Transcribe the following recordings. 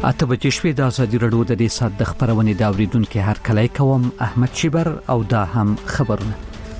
اته بجې شپې د ازادي رادیو د دې سات د خبرونې دا اوریدونکو هر کله کوم احمد شیبر او دا هم خبرونه.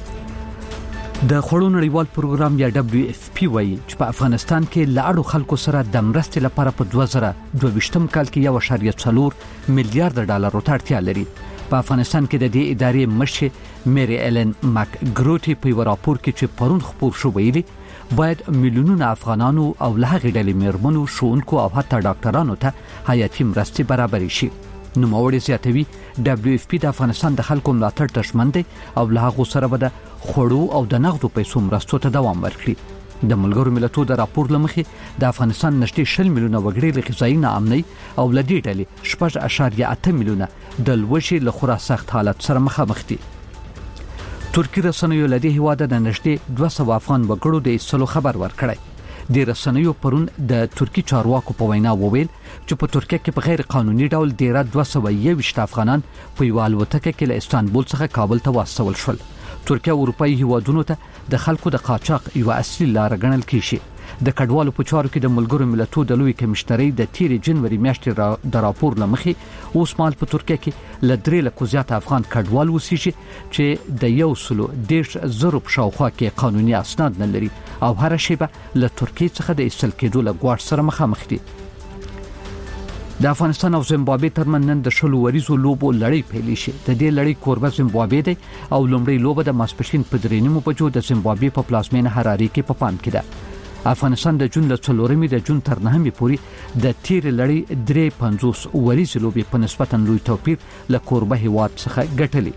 د خړو نړیوال پروګرام یا WFP وایي چې په افغانستان کې لاړو خلکو سره د مرستې لپاره په 2022م کال کې 1.4 میلیارډ ډالر ورتړتیا لري. په افغانستان کې د دې ادارې مشر میری ایلن ماک ګروټي په یو راپور کې چې پرون خبر شو ویلي باید میلیونونه افغانانو او له هغې ډلې میرمنو ښوونکو او حتی ډاکټرانو ته حیاتي مرستې برابرې شي. نوموړی زیاتوي WFP د افغانستان د خلکو ملاتړ ته ژمن دی او له هغو سره به د خوړو او د نغدو پیسو مرستو ته دوام ورکړي. د ملګرو ملتونو د راپور لمخې د افغانستان نږدې 20 میلیونه وګړي له غذایي ناامنۍ او له دې ډلې 6.8 میلیونه د لوږې له خورا سخت حالت سره مخامخ دي. ترکی رسنیو له دې هواده د نږدې 200 افغان وګړو د ایستلو خبر ورکړی. د رسنیو پرون د ترکی چارواکو په وینا وویل چې په ترکیه کې په غیر قانوني ډول ډیره 221 افغانان په یو الوتکه کې له استانبول څخه کابل ته واستول شول. ترکیه اروپایي هیوادونو ته د خلکو د قاچاق یو اصلي لار ګڼل کیږي. د کډوالو په چارو کې د ملګرو ملتونو د لوی کمشنري د 13 جنوري میاشتې د راپور لمخې اوس مال په ترکیه کې ل 3 لک زیات افغان کډوال وسیږي چې د 110,000 په شاوخوا کې قانوني اسناد نه لري او هر شی به له ترکیه څخه د ایستل کېدو له غواړ سره مخامخ دي. د افغانستان او زیمبابوې ترمنځ نن د شلو وریزو لوبو لړۍ پیل شي. د دې لړۍ کوربه زیمبابوې دی او لومړی لوبه د ماسپښین په 3 بجو د زیمبابوې په پلازمینه حراري کې په پام کې ده. افغانستان د جون له 4 د جون تر 9 پورې د تیر لړۍ 350 وریزو لوبې په نسبتا لوی توپیر له کوربه هیواد څخه ګټلې.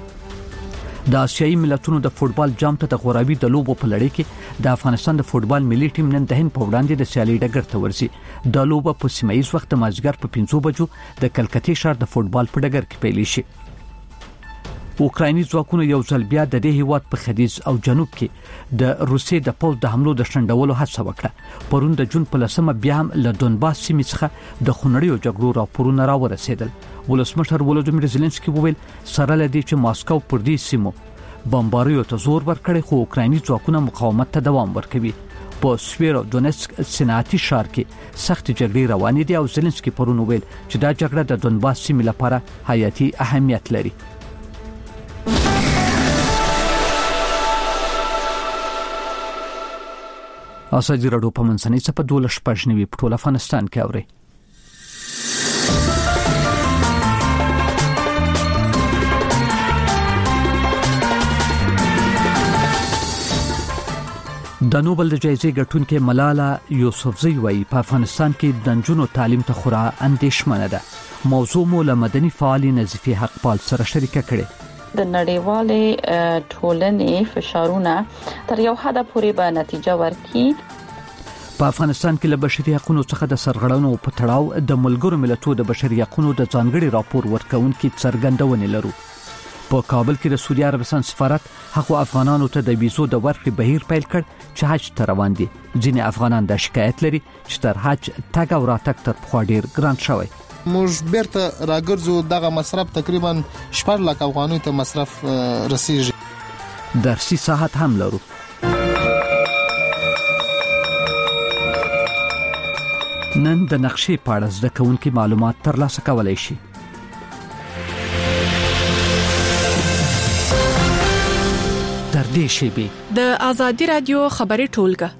د آسیایي ملتونو د فوتبال جام ته د غوراوي د لوبو په لړۍ کې د افغانستان د فوتبال ملي ټیم نن د هند په وړاندې د سیالي ډګر ته ورځي. د لوبه په سیمایي وخت مازیګر په 5 بجو د کلکتې ښار د فوتبال په ډګر کې پیل شي. اوکرایني ځواکونو یو ځل بیا د دې هیواد په ختیځ او جنوب کې د روسیې د پوځ د حملو د شنډولو هڅه وکړه. پرون د جون په 10 بیا هم له دونباس سیمې څخه د خونړیو جګړو راپورونه راورسېدل. ولسمشر ولودیمیر زيلنسکي وویل سره لدی چې ماسکو پر دې سیمو بمباریو ته زور ورکړي خو اوکرایني ځواکونه مقاومت ته دوام ورکوي. په سویرو دونسک صنعتي ښار کې سخت جګړې روانې دي او زيلنسکي پرون وویل چې دا جګړه د دونباس سیمې لپاره حیاتي اهمیت لري. ازادي رادیو په منځنۍ صفه 12 په ټول افغانستان کې اوري. د نوبل د جایزې ګټونکې ملاله یوسفزۍ وایي په افغانستان کې د نجونو تعلیم ته خورا اندېښمنه ده. موضوع مو له مدني فعال نظیفي حقپال سره شریکه کړې. د نړیوالې ټولنې فشارونه تر یو حد پورې به نتیجه ورکړي. په افغانستان کې له بشري حقوقو څخه د سرغړونو په تړاو د ملګرو ملتونو د بشري حقوقو د ځانګړي راپور ورکونکي څرګندونه لرو. په کابل کې د سعودي عربستان سفارت هغو افغانانو ته د ویزو د ورکړې بهیر پیل کړ چې حج ته روان دي. ځینې افغانان د شکایت لري چې تر حج تګ او راتګ تر پخوا ډیر ګران شوی. موږ بیرته راګرځو دغه مصرف تقریبا 4 لک افغانۍ ته مصرف رسیږي. درسي ساعت هم لرو. نن د نقشې په اړه زده کوونکي معلومات ترلاسه کولای شي. تر دې شیبې د ازادي رادیو خبري ټولګه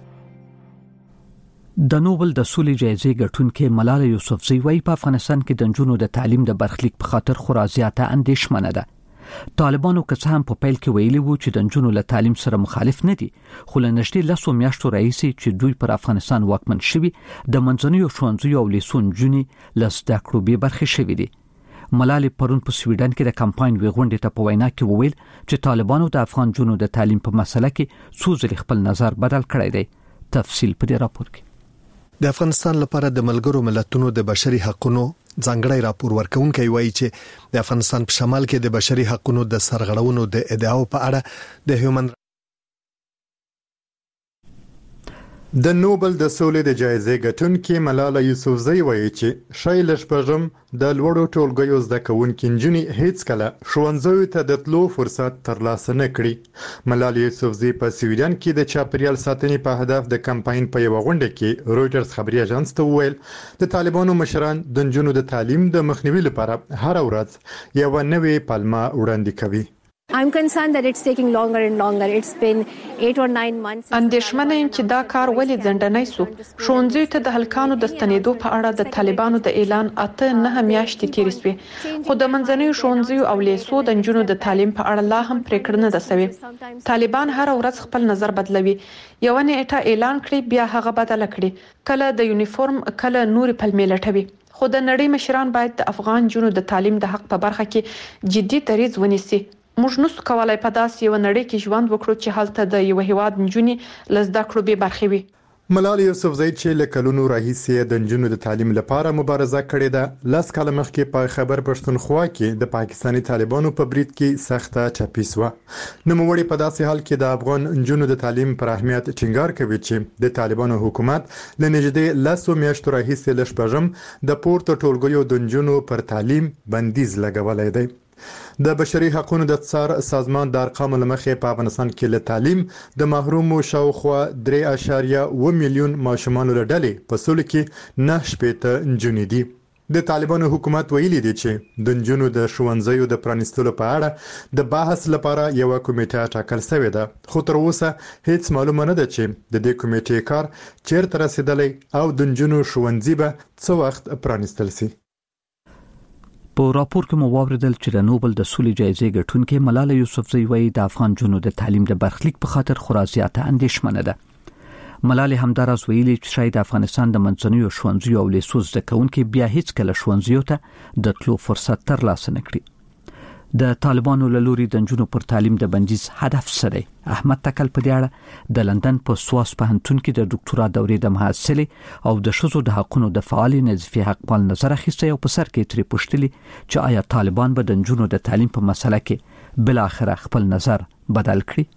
د نوبل د سولې جایزې ګټونکې ملاله یوسفزۍ وایي په افغانستان کې د نجونو د تعلیم د برخلیک په خاطر خورا زیاته اندېښمنه ده. طالبانو که څه هم په پیل کې ویلي وو چې د نجونو له تعلیم سره مخالف نه دي خو له نږدې 10 میاشتو راهیسې چې دوی پر افغانستان واکمن شوي د منځنیو ښوونځیو او لیسو نجونې له زده کړو بې برخې شوي دي. ملاله پرون په سویډن کې د کمپاین غونډې ته په وینا کې وویل چې طالبانو د افغان جنونو د تعلیم په مسله کې څو ځله خپل نظر بدل کړی دی. تفصیل په دې راپور کې. د افغانستان لپاره د ملګرو ملتونو د بشري حقوقو ځانګړی راپور ورکونکي وایي چې د افغانستان په شمال کې د بشري حقوقو د سرغړونو د ادعاو په اړه د هیومن د نوبل د سولې د جایزې ګټونکې ملاله یوسفزۍ وایي چې شی له شپږم د لوړو ټولګیو زده کوونکې نجونې هیڅکله ښوونځیو ته د تلو فرصت ترلاسه نه کړي. ملاله یوسفزۍ په سویډن کې د چاپیریال ساتنې په هدف د کمپاین په یوه غونډه کې رویټرز خبري اژانس ته وویل د طالبانو مشران د نجونو د تعلیم د مخنیوي لپاره هر ورځ یوه نوې پلمه وړاندې کوي. I'm concerned that it's taking longer and longer. It's been 8 or 9 months. اندېښمنه یم چې دا کار ولې ځنډنی سو. ښوونځیو ته د هلکانو د ستنېدو په اړه د طالبانو د اعلان 8-9 میاشتې تېرې سوې، خو د منځنیو ښوونځیو او لیسو د نجونو د تعلیم په اړه لا هم پریکړه نه ده سوې. طالبان هر ورځ خپل نظر بدلوي. یو نیټه اعلان کړي بیا هغه بدل کړي، کله د یونیفورم کله نورې پلمې لټوي. خو د نړۍ مشران باید د افغان جنونو د تعلیم د حق په برخه کې جدي دریځ ونیسي. موږ نسو کولای په داسې یو نړۍ کې ژوند وکړو چې هلته د یو هیواد نجونې له زده کړو بې برخې وي. ملاله یوسفزۍ چې له کلونو راهیسې د نجونو د تعلیم لپاره مبارزه کړې ده، 10 کاله مخکې په خیبر پښتونخوا کې د پاکستاني طالبانو په برید کې سخته چاپی سوه. نوموړي په داسې حال کې د افغان نجونو د تعلیم پر اهمیت ټینګار کوي چې د طالبانو حکومت له نږدې 10 میاشتو راهیسې له شپږم د پورته ټولګیو د نجونو پر تعلیم بندیز لګولی دی. د بشري حقوقو د څار سازمان د ارقامو لمخې په افغانستان کې له تعلیم د محرومو شاوخوا 3.1 میلیون ماشومان له ډلې په سولو کې 9 نجونې دي. د طالبانو حکومت ویلي دی چې د نجونو د ښوونځیو د پرانیستلو په اړه د بحث لپاره یو کمیټه ټاکل شوې ده، خو تر اوسه هیڅ معلومه نه ده چې د دې کمیټې کار چیرته رسیدلی او د نجونو ښوونځي به څه وخت پرانیستل شي. په راپور کې مو واوریدل چې د نوبل د سولې جایزې ګټونکې ملاله یوسفزۍ وایي د افغان جنونو د تعلیم د برخلیک په خاطر خورا زیاته اندېښمنه ده. ملاله همداراز ویلي چې شاید افغانستان د منځنیو ښوونځیو او لیسو زده کوونکي بیا هیڅ کله ښوونځیو ته د تلو فرصت ترلاسه نه کړي. د طالبانو له لوري د نجونو پر تعلیم د بندیز هدف سره احمد تکل په دې اړه د لندن په سواس پوهنتون کې د ډاکټرا دورې د محصلې او د ښځو د حقوقو د فعال نظفي حقپال نظر اخیسته او په سر کې ترې پوښتلي چې آیا طالبان به د نجونو د تعلیم په مسله کې بل اخر خپل نظر بدل کړي.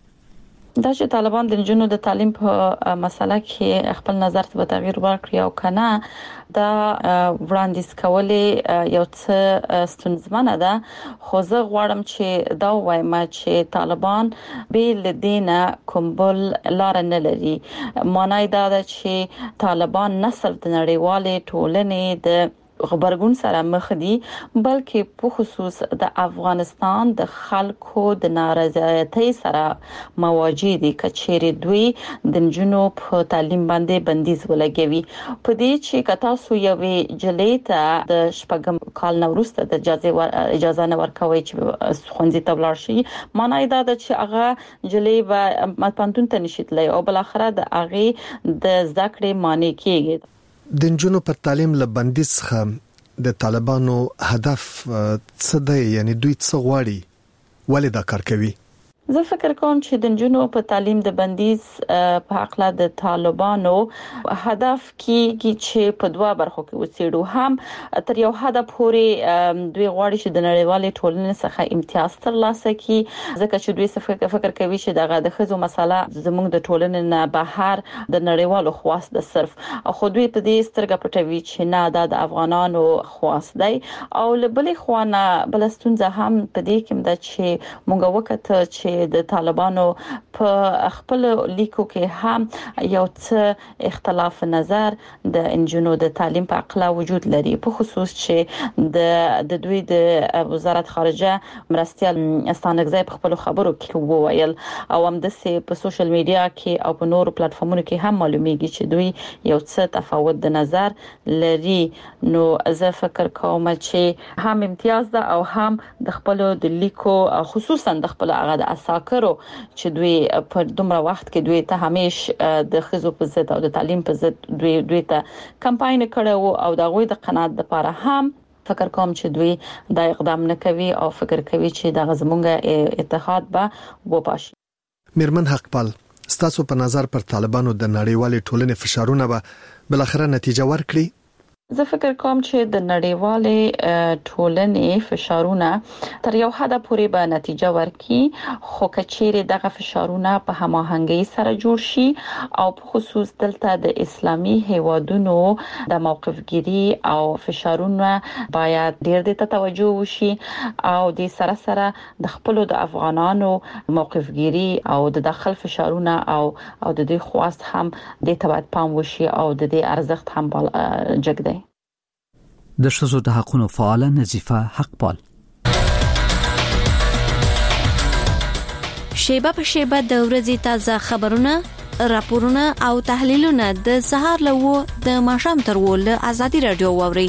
دا چې طالبان د نجونو د تعلیم په مسله کې خپل نظر ته تغییر ورکړي او کنه دا وړاندیز کولې یو څه ستونزمنه ده، خو زه غواړم چې دا وایم چې طالبان بیل دینه کوم بل لار نه لري. معنی دا ده چې طالبان نه صرف د نړیوالې ټولنې د خبرګون سره مخ دي، بلکې په خصوص د افغانستان د خلکو د نارضایتۍ سره مواجه دي کچېرې دوی د نجونو په تعلیم باندې بندیز ولګوي. په دې چې کتا سو یوې جلې ته د شپږم کال وروسته د اجازه نه ورکوي چې ښوونځي ته ولاړ شي، معنی دا ده چې هغه جلې به پانتون ته نشیتلې او بل اخره د هغه د ذکر معنی کېږي. د نجونو پر تعلیم له بندیز څخه د طالبانو هدف څه دی؟ یعنی دوی څه غواړي؟ ولې دا کار کوي؟ زه فکر کوم چې د نجونو په تعلیم د بندیز په حق له د طالبانو هدف کېږي چې په دوه برخو کې وڅېړو. هم تر یو حد پورې دوی غواړي چې د نړیوالې ټولنې څخه امتیاز ترلاسه کړي، ځکه چې دوی فکر کوي چې دغه د ښځو مسله زموږ د ټولنې نه بهر د نړیوالو خواست ده صرف، خو دوی په دې سترګه پټوي چې نه دا د افغانانو خواست دی. او له بلې خوا نه بل ستونزه هم په دې کې ده چې موږ وکړو چې د طالبانو په خپل لیکو کې هم یو څه اختلاف نظر د انجنونو د تعلیم په اړه وجود لري، په خصوص چې د دوی د وزارت خارجه مرستيال استانګزای په خپل خبرو کې وویل او هم د په سوشل میډیا کې او په نورو پلیټفارمونو کې هم معلومیږي چې دوی یو څه تفاوت د نظر لري. نو زه فکر کوم چې هم امتیاز ده او هم د خپل د لیکو خصوصا د خپل هغه د اساکرو چې دوی په دومره وخت کې دوی ته همیشه د خزو په ضد او د تعلیم په ضد دوی ته کمپاین کړو او د غوي د قناعت لپاره هم فکر کوم چې دوی دا اقدام نه کوي او فکر کوي چې د غزمونګه اتحاد به وپاشي. میرمن حقپال، ستاسو په نظر پر طالبانو د نړیوالې ټولنې فشارونه به بل اخر نتیجه ورکړي؟ زه فکر کوم چې د نړیوالې ټولنې فشارونه تر یو حد پورې به نتیجه ورکړي، خو کچېره دغه فشارونه په هماهنګۍ سره جوړ شي او په خصوص دلته د اسلامي هیوادونو د موقفګیری او فشارونه باید ډېر د توجه وشي او د سره سره د خپل د افغانانو موقفګیری او د داخل فشارونه او د دې خواست هم د تبعید پام وشي او د دې ارزښت هم جګ دی. د ښځو د حقوقو فعال نظیفه حقپال شیبه په شیبه د ورځې تازه خبرونه، راپورونه او تحلیلونه د سهار له و د ماښام تر و له ازادي رادیو واوري.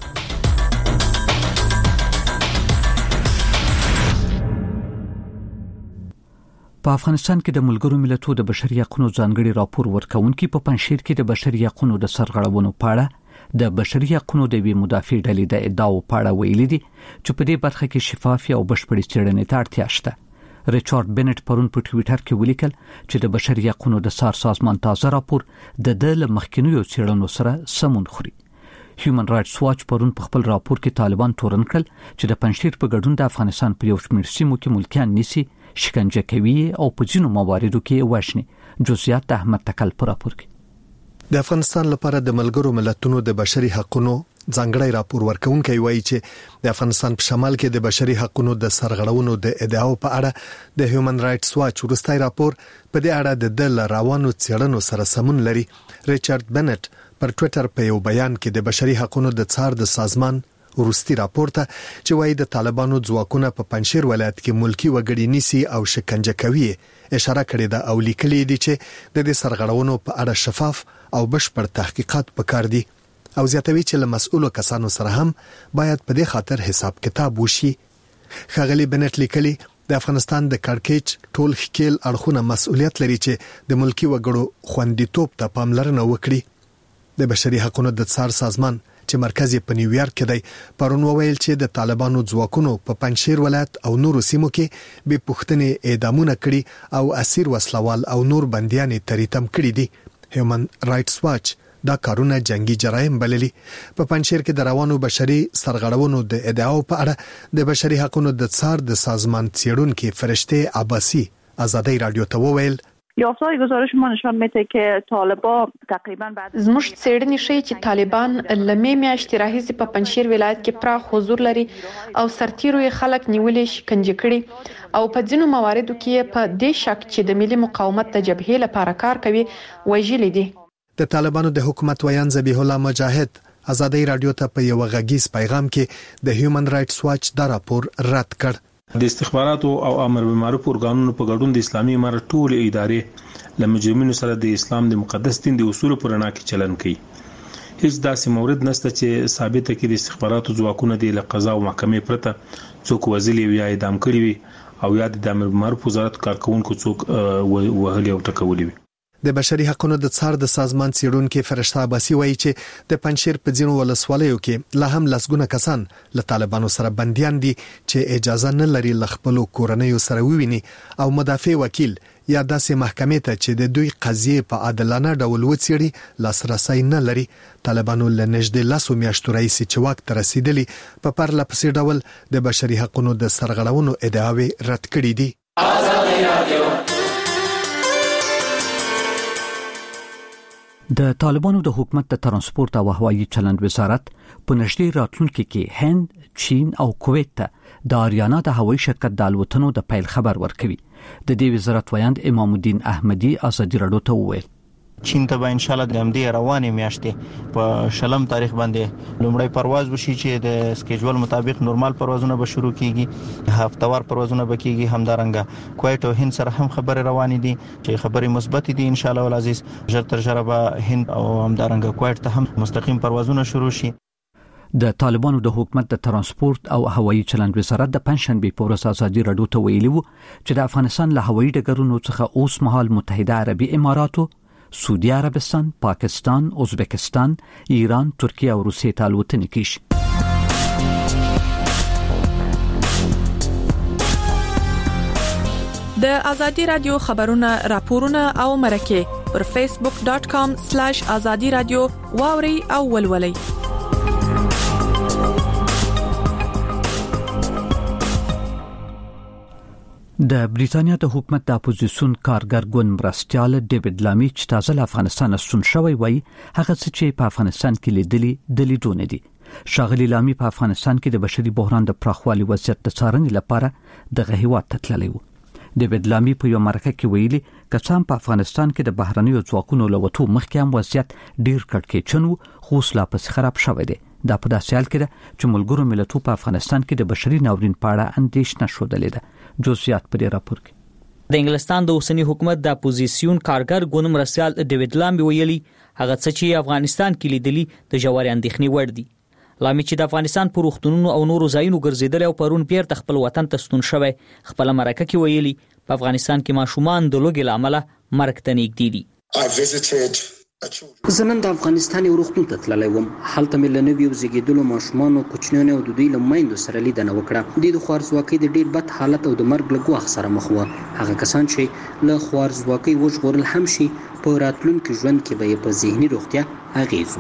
په افغانستان کې د ملګرو ملتونو د بشري حقوقو ځانګړي راپور ورکونکي په پنځشیر کې د بشري حقوقو د سرغړونو په اړه د بشري حقوقو د وی مدافع ډلې د ادعاو په اړه ویلي دي چې په دې برخه کې شفاف او بشپړې څېړنې ته اړتیا شته. ریچارډ بنټ پرون په ټوئیټر کې ولیکل چې د بشري حقوقو د سازمان تازه راپور د مخکینیو څېړنو سره سمون خوري. هیومن رائټس واچ پرون په خپل راپور کې طالبان تورن کړل چې د پنځشیر په ګډون د افغانستان په یو شمېر سیمو کې ملکیان نیسي، شکنجه کوي او په ځینو مواردو کې وژني. جزئیات احمد تکل پر راپور کې. د افغانستان لپاره د ملګرو ملتونو د بشري حقوقو ځانګړی راپور ورکونکي وایي چې د افغانستان په شمال کې د بشري حقوقو د سرغړونو د ادعاو په اړه د هیومن رائټس واچ وروستي راپور په دې اړه د روانو څېړنو سره سمون لري. ریچارډ بنټ پر ټوئیټر په یو بیان کې د بشري حقوقو د څار د سازمان وروستي راپور ته چې وایي د طالبانو ځواکونه په پنځشیر ولایت کې ملکی وګړي نیسي او شکنجه کوي اشاره کړې ده او لیکلي دي چې د دې سرغړونو په اړه شفاف او بشپړ تحقیقات پکار دي او زیاتوي چې له مسؤلو کسانو سره هم باید په دې خاطر حساب کتاب وشي. ښاغلي بنټ لیکلي د افغانستان د کارکېچ ټول ښکیل اړخونه مسؤلیت لري چې د ملکی وګړو خوندیتوب ته پاملرنه وکړي. د بشري حقوقو د څار سازمان چې مرکز یې په نیویارک کې دی پرون وویل چې د طالبانو ځواکونو په پنځشیر ولایت او نورو سیمو کې به پښتنې اعدامونه کړي او اسیر وسلوال او نور بنديان تریتم کړي دي. هیومن رائټس واچ دا کارونه جنگي جرایم بللي. په پنځشیر کې د روانو بشري سرغړونو د ادعاو په اړه د بشري حقوقو د څار د سازمان څېړونکو فرشته عباسی ازادي رادیو ته وویل یافته‌های گزارش ما نشان میده که طالبان تقریبا بعد زموږ څېړنې ښیي چې طالبان لمې میاشتې راهیسې په پنځشیر ولایت کې پراخ حضور لري او سرتیرو یې خلک نیولې، شکنجه کړي او په ځینو مواردو کې په دې شک چې د ملي مقاومت د جبهې لپاره کار کوي وژلي دي. د طالبانو د حکومت ویان ذبیح الله مجاهد ازادي رادیو ته په یو غږیز پیغام کې د هیومن رائټس واچ دا راپور رد کړ. د استخباراتو او امر بالمعروف ارګانونو په ګډون د اسلامي امارت ټول ادارې له مجرمینو سره د اسلام د مقدس دین د اصولو پر رڼا کې چلن کوي. هیڅ داسې مورد نشته چې ثابت کړي د استخباراتو ځواکونه د قضا او محکمې پرته څوک وزلي یا اعدام کړي وي او یا د امر بالمعروف وزارت کارکونکو څوک وهلي او ټکولي وي. د بشري حقوقو د څار د سازمان څېړونکو فرشته عباسی وایي چې د پنځشیر په ځینو ولسوالیو کې لا هم لسګونه کسان له طالبانو سره بنديان دي چې اجازه نه لري ل خپل کورنۍ سره وویني او مدافع وکیل یا داسې محکمې ته چې د دوی قضیه په عادلانه ډول وڅېړي لاسرسي نه لري. طالبانو له نږدې 10 میاشتو راهیسې چې واک ته رسیدلي په پرله پسې ډول د بشري حقوقو د سرغړونو ادعاوې رد کړې دي. د طالبانو د حکومت د ترانسپورت او هوایي چلند وزارت په نږدې راتلونکي کې هند، چین او کویت ته د آریانا د هوایي شرکت د الوتنو د پیل خبر ورکوي. د دې وزارت ویاند امام الدین احمدی ازادي رادیو ته وویل چین ته به ان شاء الله د همدې روانې میاشتې په شلم تاریخ باندې لومړی پرواز وشي چې د سکیجول مطابق نورمال پروازونه به شروع کیږي، هفتهوار پروازونه به کیږي. همدارنګه کویت او هند سره هم خبرې روانې دي چې خبرې مثبت دي. ان شاء الله العزیز ژر تر ژره به هند او همدارنګه کویت ته هم مستقیم پروازونه شروع شي. د طالبانو د حکومت د ترانسپورت او هوایي چلند وزارت د پنځشنبه په ورځ ازادي رادیو ته ویلي وو چې د افغانستان له هوایي ډګرونو څخه اوس مهال متحده عربي اماراتو، سعودي عربستان، پاکستان، ازبکستان، ایران، ترکیه او روسیې ته الوتنې کیږي. د ازادي رادیو خبرونه، راپورونه او مرکه پر facebook.com/azadi radio واوري او ولولي. د بریټانیا د حکومت د اپوزیسیون کارګر ګوند مرستيال ډیوډ لامي چې تازه له افغانستان ستون شوی وای هغه څه چې په افغانستان کې لیدلي د لیدونه دي. شاغلی لامي په افغانستان کې د بشري بحران د پراخوالي وضعیت د څارنې لپاره د هیواد ته تللی و. ډیوډ لامي په یو مرکه کې ویلي کڅام په افغانستان کې د بهرنیو ځواکونو لوتو مخکې هم وضعیت ډیر کړکېچن و خو لا پس خراب شوی دی. دا په داسې حال کې ده چې ملګرو ملتونو په افغانستان کې د بشري ناورین په اړه اندېښنه شودلې ده. جزئیات په دې راپور کې د انګلستان د اوسنی حکومت د اپوزیسیون کارګر ګوند مرستيال ډیوډ لامي ویلي هغه څه چې افغانستان کې لیدلي د جوړ اندېښنې وړ دي. لامي چې د افغانستان پر وختونو او نورو ځایونو ګرځیدل او پرون بیرته خپل وطن ته ستون شوی خپل مرکه کې ویلي په افغانستان کې ماشومان د لوګي لامل مرګ ته نږدې دي. زه نن د افغانستان یو روغتون ته تللی وم. هلته مې له نویو زیږېدلو ماشومانو کوچنیانو او د دوی له میندو سره لیدنه وکړه. دوی د خوارځواکۍ د ډېر بد حالت او د مرګ له ګواښ سره مخ وو. هغه کسان چې له خوارځواکۍ وژغورل هم شي په راتلونکي ژوند کې به یې په ذهني روغتیا اغېز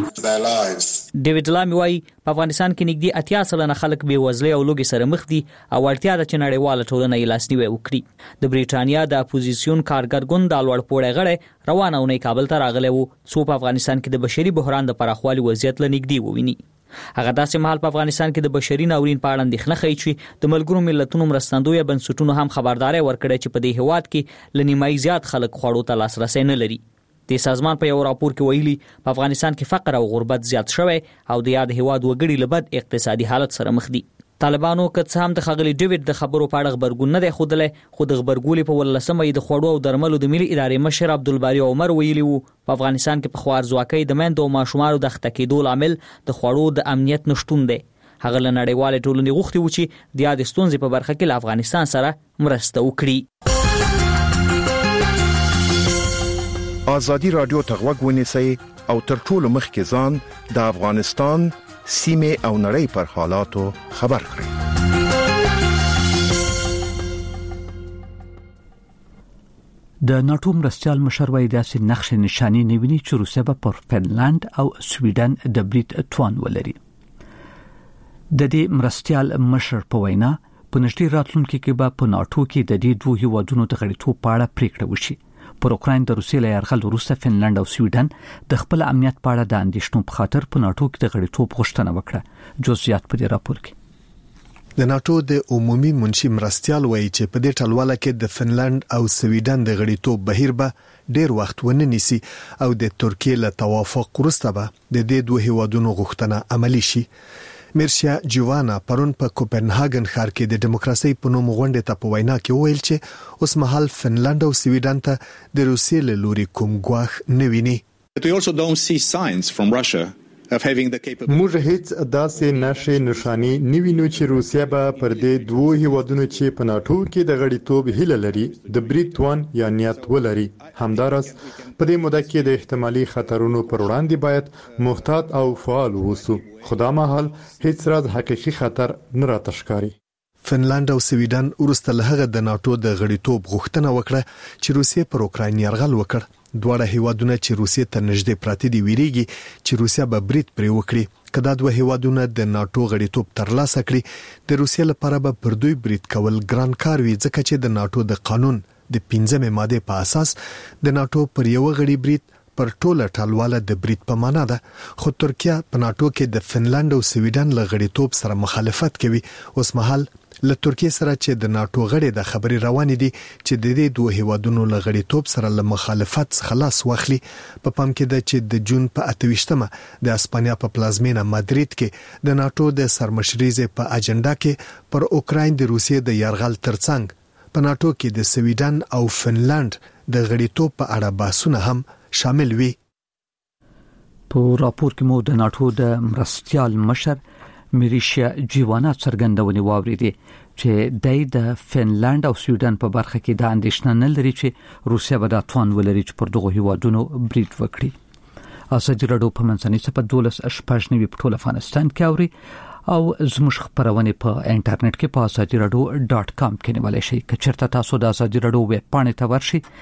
وکړي. ډیوډ لامي وايي په افغانستان کې نږدې 80% خلک بې وزلۍ او لوږې سره مخ دي او اړتیا ده چې نړیواله ټولنه یې لاسنیوی وکړي. د بریټانیا د اپوزیسیون کارګر ګوند د لوړ پوړی غړی روانه اونۍ کابل ته راغلی و څو په افغانستان کې د بشري بحران د پراخوالي وضعیت له نږدې وویني. هغه داسې مهال په افغانستان کې د بشري ناورین په اړه اندېښنه ښیي چې د ملګرو ملتونو مرستندویه بنسټونو هم خبرداري ورکړې چې په دې هیواد کې ل نیمایي زیات خلک خوړو ته لاسرسي نه لري. د سازمان په یو راپور کې ویلي په افغانستان کې فقر او غربت زیات شوی او د یاد هیواد وګړي له بد اقتصادي حالت سره مخ دي. طالبانو که څه هم د خغلی ډیوډ د خبرو په اړه خبرګون نه دی ښودلی خو د خبرګولې په 18مې د خوړو او درملو د ملي ادارې مشر عبدالباري عمر ویلي وو په افغانستان کې په خوارځواکۍ د میندو او ماشومانو د اخته کېدو لامل د خوړو د امنیت نشتون دی. هغه له نړیوالې ټولنې غوښتي و چې د یادې ستونزې په برخه کې له افغانستان سره مرسته وکړي. آزادی رادیو ته غوږ ونیسئ او تر ټولو مخکې ځان د افغانستان سیمه او نړۍ پر حالاتو خبر کړئ. د ناتو مرستيال مشر وایي داسې نقش نشانی نه ویني چې روسیه به پر فنلند او سویډن د بریټ توان ولري. د دې مرستيال مشر په وینا په نږدې راتلونکي کې به په ناتو کې د دې دوه هیوادونو د غړیتوب په اړه پریکړه وشي. پر اوکراین د روسیې له یرغل وروسته فنلند او سویډن د خپل امنیت په اړه د اندېښنو په خاطر په ناتو کې د غړیتوب غوښتنه وکړه. جزئیات په دې راپور کې د ناتو د عمومي منشي مرستيال وایي چې په دې ټلواله کې د فنلند او سویډن د غړیتوب بهیر به ډیر وخت ونه نیسي او د ترکیه له توافق وروسته به د دې دوه هیوادونو غوښتنه عملی شي. میرشیا جوانا پرون په کوپنهاګن ښار کې د دیموکراسي په نوم غونډه ته په وینا کې ویل چې اوس مهال فنلند او سویډن ته د روسیې له لوري کوم ګواښ نه ویني. موږ هیڅ داسې نشي نشانی نیوینو چې روسیا به پر دې دوه هیوادونو چې په ناتو کې د غړیتوب هیله لري د بریټ توان یا نیت ولري. همدارس په دې موده کې د احتمالي خطرونو پر وړاندې باید محتاط او فعال اوسو. خدا مهال هیڅ راز حقيقي خطر نه راتښکاري. فنلند او سویډن ورسته له هغه د ناتو د غړیتوب غوښتنه وکړه چې روسیه پر اوکراین یرغل وکړ. دواړه هیوادونه چې روسیې ته نږدې پراته دي ویریږي چې روسیا به برید پرې وکړي. کله دوه هیوادونه د ناتو غړیتوب ترلاسه کړي د روسیې لپاره به پر دوی برید کول ګران کار وي ځکه چې د ناتو د قانون د 15مې ماده په اساس د ناتو پر یو غړي برید پر ټوله ټالواله د برید په معنا ده. خو ترکیه په ناتو کې د فنلند او سویډن له غړیتوب سره مخالفت کوي. اوس مهال له ترکیه سره چې د ناتو غړي د خبري روانې دي چې د دې دوه هیوادونو له غړیتوب سره له مخالفت خلاص واخلي. په پام کې ده چې د جون په 28مه د اسپانیا په پلازمینه مادرید کې د ناتو د سرمشريزه په اجنډا کې پر اوکراین د روسیې د یرغل ترڅنګ په ناتو کې د سویډن او فنلند د غړیتوب په اړه بحثونه هم شامل وي. په راپور کې مو د ناتو د مرستيال مشر میریشیا جیوانا څرګندونې واوریدې چې د فنلند او سویډن په برخه کې د اندېښنه نه لري چې روسیا به د توان ولري چې پر دغه هیوادونو برید وکړي. ازادي راډیو په منځنۍ صفحه 12 په ټول افغانستان کې اوري او زموږ خبرونه په انټرنیټ کې په azadiراdio.com کې نیولای شئ. که چیرته تاسو د ازادي راډیو ویب پاڼې ته ورشئ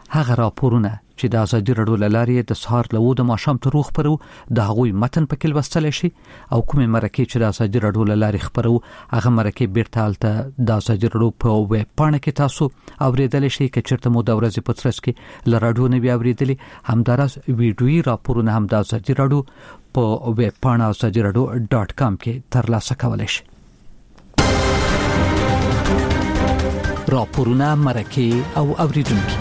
هغه راپورونه چې د ازادي راډیو لارې د سهار له 9 د ماښام تر خبرو د هغوی متن پکې لوستل شي او کومه مرکه چې د ازادي راډیو لارې خبرو هغه مرکه بیرته حالته د ازادي راډیو په ویب پاڼه کې تاسو اوریدل شي چې چیرته مو د ورځې په ترڅ کې ل راډیو نه بیا اوریدلی همدارس ویډیويي راپورونه هم د ازادي راډیو په ویب پاڼه azadiradio.com کې ترلاسه کولای شي. راپورونه مرکه او اوریدونکو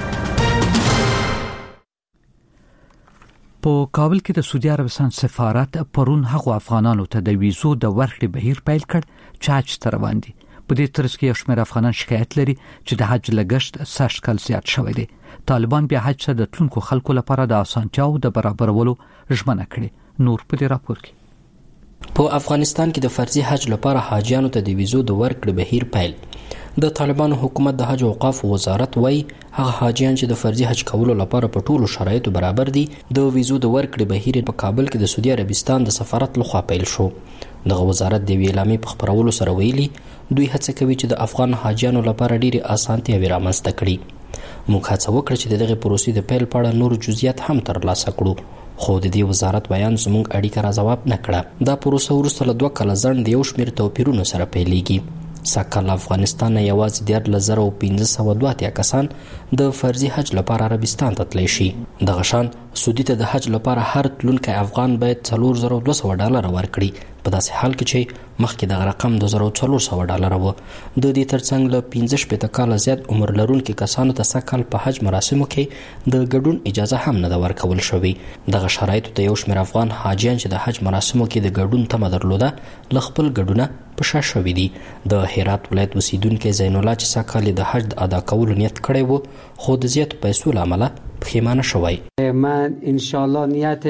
په کابل کې د سعودي عربستان سفارت پرون هغو افغانانو ته د ویزو د ورکړې بهیر پیل کړ چې حج ته روان دي. په دې ترڅ کې یو شمېر افغانان شکایت لري چې د حج لګښت سږ کال زیات شوی دی. طالبان بیا حج ته د تلونکو خلکو لپاره د اسانتیاو د برابرولو ژمنه کړې. نور په دې راپور کې په افغانستان کې د فرضي حج لپاره حاجیانو ته د ویزو د ورکړې بهیر پیل. د طالبانو حکومت د حج او اوقاف وزارت وایي هغه حاجیان چې د فرضي حج کولو لپاره په ټولو شرایطو برابر دي د ویزو د ورکړې بهیر په کابل کې د سعودي عربستان د سفارت لخوا پیل شو. دغه وزارت د ویلامې په خبرولو سره ویلي دوی هڅه کوي چې د افغان حاجیانو لپاره ډېری اسانتیاوې رامنځته کړي. موږ هڅه وکړه چې دغه پروسې د پیل په اړه نور جزئیات هم ترلاسه کړو خو د دې وزارت بیان زموږ اړیکه را جواب نه کړه. دا پروسه وروسته له 2 کاله ځنډ د یو شمېر توپیرونو سره پیلېږي. ساکال افغانستان نه یوازې 1502 کسان د فرضي حج لپاره عربستان ته تللی شي. دغه شان سعودي ته د حج لپاره هر تلونکی افغان باید $4200 ورکړي په داسې حال کې چې مخکې دغه رقم $2400 و. د دې ترڅنګ له 15 کاله زیات عمر لرونکو کسانو ته ساکال په حج مراسمو کې د ګډون اجازه هم نه ورکول شوې. دغه شرایطو ته یو شمېر افغان حاجیان چې د حج مراسمو کې د ګډون تمه درلوده ل خپل ګډونه په شا شوې دي. د هرات ولایت اوسیدونکو زین الله چې ساکال د حج ادا کولو نیت کړی و خو د زیاتو پیسو له امله پښیمانه شوی. من ان شاء الله نیت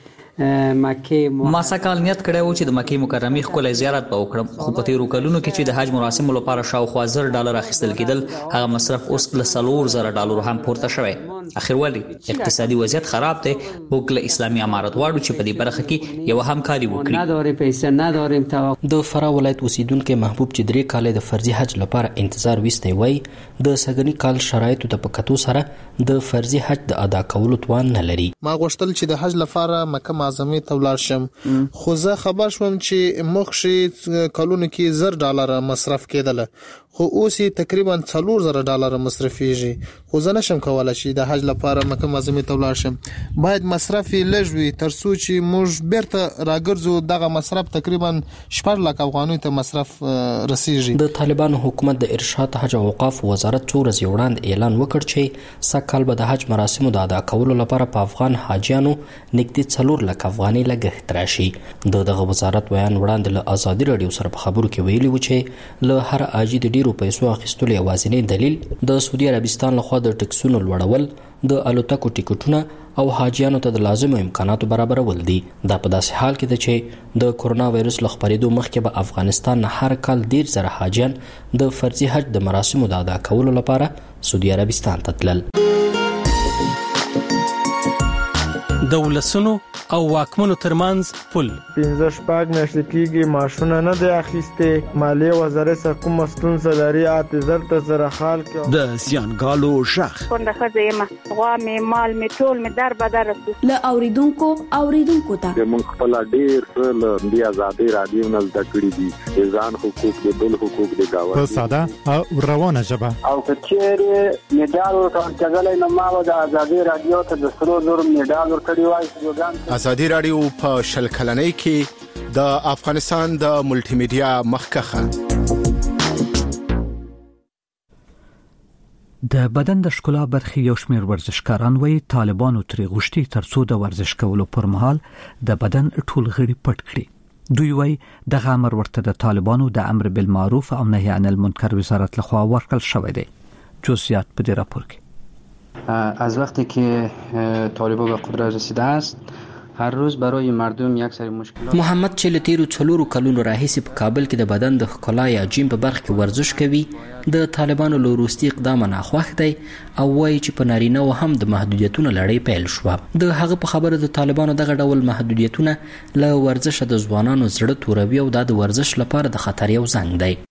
ما سکال نیت کړی و چې د مکې مکرمه ښکلی زیارت به وکړم خو په تیرو کلونو کې چې د حج مراسمو لپاره شاوخوا $1000 اخیستل کېدل هغه مصرف اوس له $4,000 هم پورته شوی. اخر ولې اقتصادي وضعیت خراب دی. موږ له اسلامي امارت غواړو چې په دې برخه کې یو همکاري وکړي. د فراه ولایت اوسیدونکو محبوب چې 3 کال د فرضي حج لپاره انتظار وستی وای د سګنی کال شرایطو ته په کتو سره د فرضي حج د ادا کولو توان نه لري. ما غوښتل چې د حج لپاره مکه معظمه ته ولاړ شم خو زه خبر شوم چې مخشي کلونو کې $1000 مصرف کېدل خو اوس تقریبا $4000 مصرفيږي خو زه نشم کولای چې د حج لپاره مکه معظمه ته ولاړ شم. باید مصرف لږ وي ترڅو چې موږ بیرته راګرځو. دغه مصرف تقریبا 4 لک افغانۍ ته مصرف رسیږي. د طالبانو حکومت د ارشاد حج او اوقاف وزارت 2 ورځې وړاندې اعلان وکړ چې سکهال به د حج مراسمو د ادا کولو لپاره په افغان حاجیانو نږدې 4 لک افغانۍ لګښت راشي. دغه وزارت بیان وړاندې له ازادي راډیو سره په خبرو کې ویلي و چې له هر حاجي د ډیرو پیسو اخیستلو یوازینی دلیل د سعودي عربستان لخوا د ټکسونو لوړول د الوتکو ټیکټونه او حاجیانو ته د لازمو امکاناتو برابرول دي. دا په داسې حال کې ده چې د کورونا وایرس له خپرېدو مخکې به افغانستان نه هر کال 10000 حاجیان د فرضي حج د مراسمو د ادا کولو لپاره سعودي عربستان ته تلل. د ولسونو او واکمنو ترمنځ پل 15 میاشتې کېږي ماشونه نه دی اخیسته. مالیه وزارت کوم ستونزه لري اعتذار ته سره حال کې د سیانګالو شخ څنګه خزیمه غوا می مال می ټول می در بدر ل اوریدونکو ته موږ خپل ډیر له دی آزادي رادیو نه زده کړی دي ځان حقوق د بل حقوق د گاوه په ساده او روانه ژبه او کچېره میډال ورکړل نه ما د آزادي رادیو ته د سرو نور میډال ورکړی وای. ازادي رادیو په شل کلنۍ کې د افغانستان د ملټي میډیا مخکخه د بدن د ښکلا برخې یو شمېر ورزشکاران وایي طالبانو ترې غوښتي ترڅو د ورزش کولو پر مهال د بدن ټول غړي پټ کړي. دوی وایي دغه امر ورته د طالبانو د امر بالمعروف او نهي عن المنکر وزارت لخوا ورکړل شوی دی. جزئیات په دې راپور کې. از وقتی که طالبان به قدرت رسیده است هر روز برای مردم یک سری مشکلات. محمد چې لتیرو 4 کلونو راهیسې په کابل کې د بدن د ښکلا یا جیم په برخه کې ورزش کوي د طالبانو له وروستي اقدام نه خوښ دی او وایي چې په نارینه و هم د محدودیتونو لړۍ پیل شو. د هغه په خبره د طالبانو دغه ډول محدودیتونه له ورزش د ځوانانو زړه توروي او د ورزش لپاره د خطر یو زنګ دی.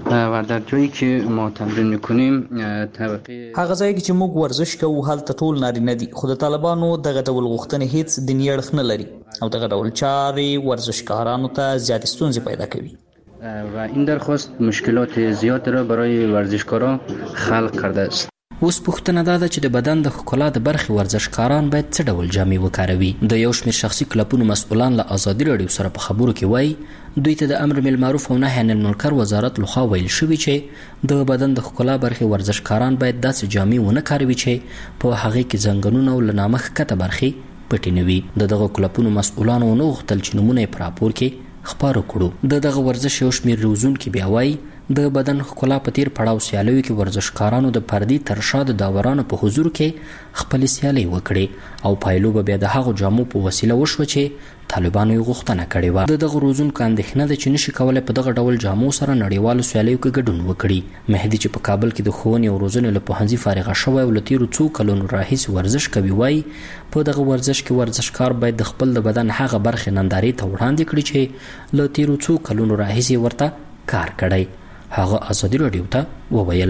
و در جایی که ما تمرین میکنیم طبقه هغه ځای چې موږ ورزش کوو هلته ټول نارینه دي، خو د طالبانو دغه ډول غوښتنې هیڅ دیني اړخ نه لري او دغه ډول چارې ورزشکارانو ته زیاتې ستونزې پیدا کوي و این درخواست مشکلات زیاد را برای ورزشکاران خلق کرده است. اوس پوښتنه ده چې د بدن د ښکلا د برخې ورزشکاران باید څه ډول جامې وکاروي. د یو شمېر شخصي کلبونو مسؤلان له ازادي راډیو سره په خبرو کې وایي دوی ته د امر بالمعروف او نهي عن المنکر وزارت لخوا ویل شوي چې د بدن د ښکلا برخې ورزشکاران باید داسې جامې ونه کاروي چې په هغې کې زنګنونه او له نامه ښکته برخې پټې نه وي. د دغه کلبونو مسؤلانو ونه غوښتل چې نومونه یې په راپور کې خپاره کړو. د دغه ورزش یو شمېر روزونکي بیا وایي د بدن ښکلا په تیر پړاو سیالیو کې ورزشکارانو د پردي تر شا د داورانو په حضور کې خپلې سیالۍ وکړې او پایلو به بیا د هغو جامو په وسیله وشوه چې طالبانو یې غوښتنه کړې وه. د دغه روزونکو اندېښنه ده چې نشي کولی په دغه ډول جامو سره نړیوالو سیالیو کې ګډون وکړي. مهدي چې په کابل کې د ښوونې او روزنې له پوهنځي فارغه شوی او له تیرو څو کلونو راهیسې ورزش کوي وایي په دغه ورزش کې ورزشکار باید د خپل د بدن هغه برخې نندارې ته وړاندې کړي چې له تیرو څو کلونو راهیسې ورته کار کړی. هغه ازادي راډیو ته وویل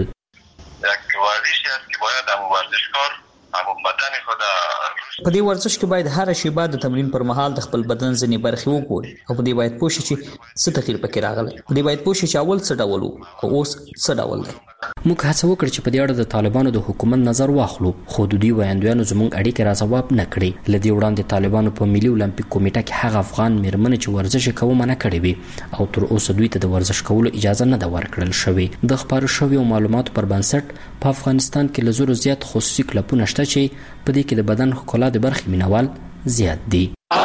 په دې ورزش کې باید هر شیبه د تمرین پر مهال د خپل بدن ځینې برخې وګوري او په دې باید پوه شي چې څه تغییر پکې راغلی. په دې باید پوه شي چې اول څه ډول و او اوس څه ډول دی. موږ هڅه وکړه چې په دې اړه د طالبانو د حکومت نظر واخلو، خو د دوی ویاندویانو زموږ اړیکې را ځواب نه کړې. له دې وړاندې طالبانو په ملي اولمپیک کمیټه کې هغه افغان میرمنې چې ورزش یې کوه منع کړې وې او تر اوسه دوی ته د ورزش کولو اجازه نه ده ورکړل شوې. د خپاره شویو معلوماتو پر بنسټ په افغانستان کې له زرو زیات خصوصي کلبونه شته چې په دې کې د بدن ښکلا د برخې مینوال زیات دي.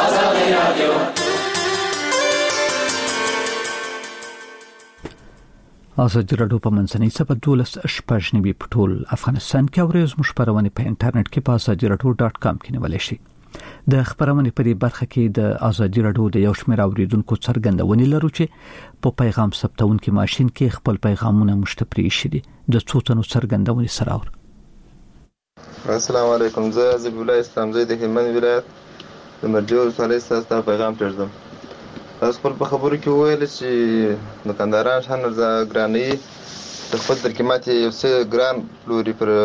ازادي راډیو په منځنۍ سبا 12 په ټول افغانستان کې اوري. زموږ خبرونه په انټرنیټ کې په azadiaradio.com کې نیول شي. د خبرونه په دې برخه کې د ازادي راډیو د یو شمېر اوریدونکو څرګندونې لرو چې په پیغام ثبتونکو ماشين کې خپل پیغامونه مشتپري شي. د څو تنو څرګندونې سره اور. السلام علیکم. زه زبیح الله اسلام زید د هلمند ولایت د مرجو ولسوالۍ څخه پیغام پرځم. تاسو خپل په خبرو کې وویل چې دکانداران شان ګراني د خپل ترکیمات یو څه ګران پلوري پر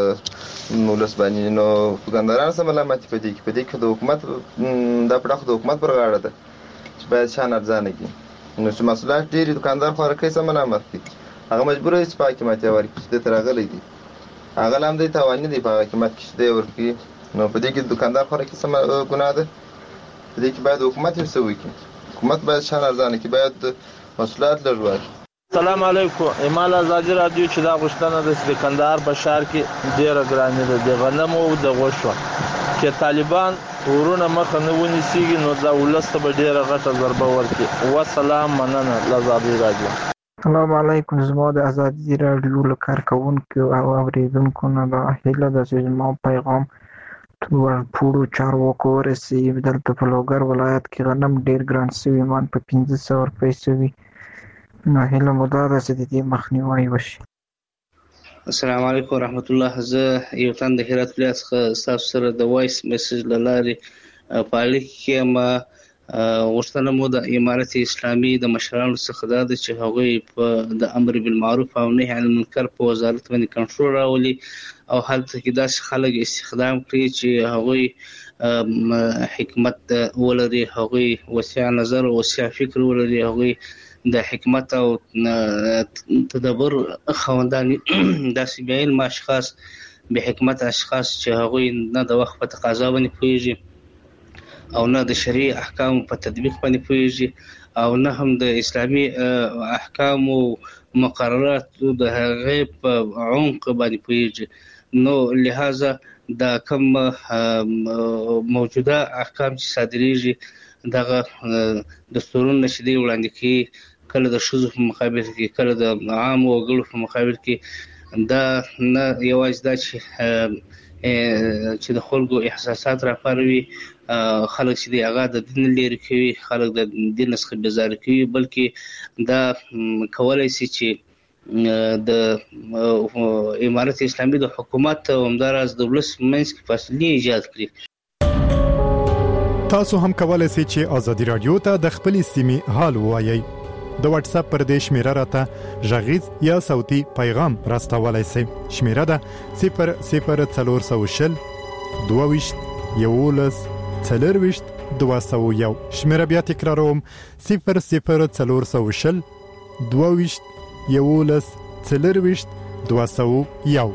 ولس باندې، نو دکانداران سم ملامتي په دې کې د حکومت د پړه د حکومت پر غاړه ده چې باید شان ارزانه کړي. نو چې مسؤلیت ډېری دکاندار خو راکې سم ملامت دي، هغه مجبور دی چې پاکي ماته ورکړي د ترغلې دي، هغه لام دی توان دی په حکومت کې دی ورکړي. نو په دې کې دکاندار خو راکې سم ګناه ده، په دې کې باید حکومت یې څه وکړي. حکومت باید شان ارزانه کړي، باید مسؤلیت لري. السلام علیکم. ایمال ازادي راډیو چې دا غوښتنه د کندهار په شهر کې ډیره ګرانه ده د غنمو او د غوښو چې طالبان ورونه مخ نه ونیسي نو دا ولسته به ډیره غټه ضربه ورکړي. والسلام مننه لازادي راډیو. السلام علیکم. زما د ازادي راډیو لکارکونکو او اوریدونکو نه د هیله د زما پیغام ټول پورو چارواکو ورسېږي. دلته په لوګر ولایت کې غنم ډیر ګران شوی، مان په 1500 روپۍ شوی. نو هیله مو دا ده چې د دې مخنیوی وشي. السلام علیکم ورحمت الله. زه یو تن د هرات ولایت څخه تاسو سره د وایس میسج لاره په اړیکه کې ما غوښتنه مو د امارت اسلامي د مشرانو څخه دا ده چې هغوی په د امر بالمعروف او نهي عن المنکر په وزارت باندې کنټرول راولي او هلته کې داسې خلک استخدام کړي چې هغوی حکمت ولري، هغوی وسیع نظر او وسیع فکر ولري، هغوی د حکمت او تدبر خوندان داسې بې علم اشخاص، بې حکمت اشخاص چې هغوی نه د وخت په تقاضا باندې پوهېږي او نه د شرعي احکامو په تطبیق باندې پوهېږي او نه هم د اسلامي احکامو مقرراتو د هغې په عمق باندې پوهېږي. نو لہذا دا کوم موجوده احکام چې صادریږي دغه دستورونه چې دی وړاندې کوي کله د ښځو په مقابل کې کله د عامو وګړو په مقابل کې دا نه یوازې دا چې د خلکو احساسات راپاروي، خلک چې دی هغه د دین لري کوي، خلک د دین څخه بیزاره کوي، بلکې دا کولای شي چې د امارت اسلامي د حکومت او همداراز د ولس منځ کې فاصله ایجاد کړي. تاسو هم کولای شئ چې ازادي رادیو ته د خپلې سیمې حال ووایئ. د واتس اپ پر دې شمیره راته ژغیز یا صوتي پیغام راستولای شئ. شمیره ده 00400 22 11 40 201. شمیره بیا تکراروم 00400 22 11 40 201.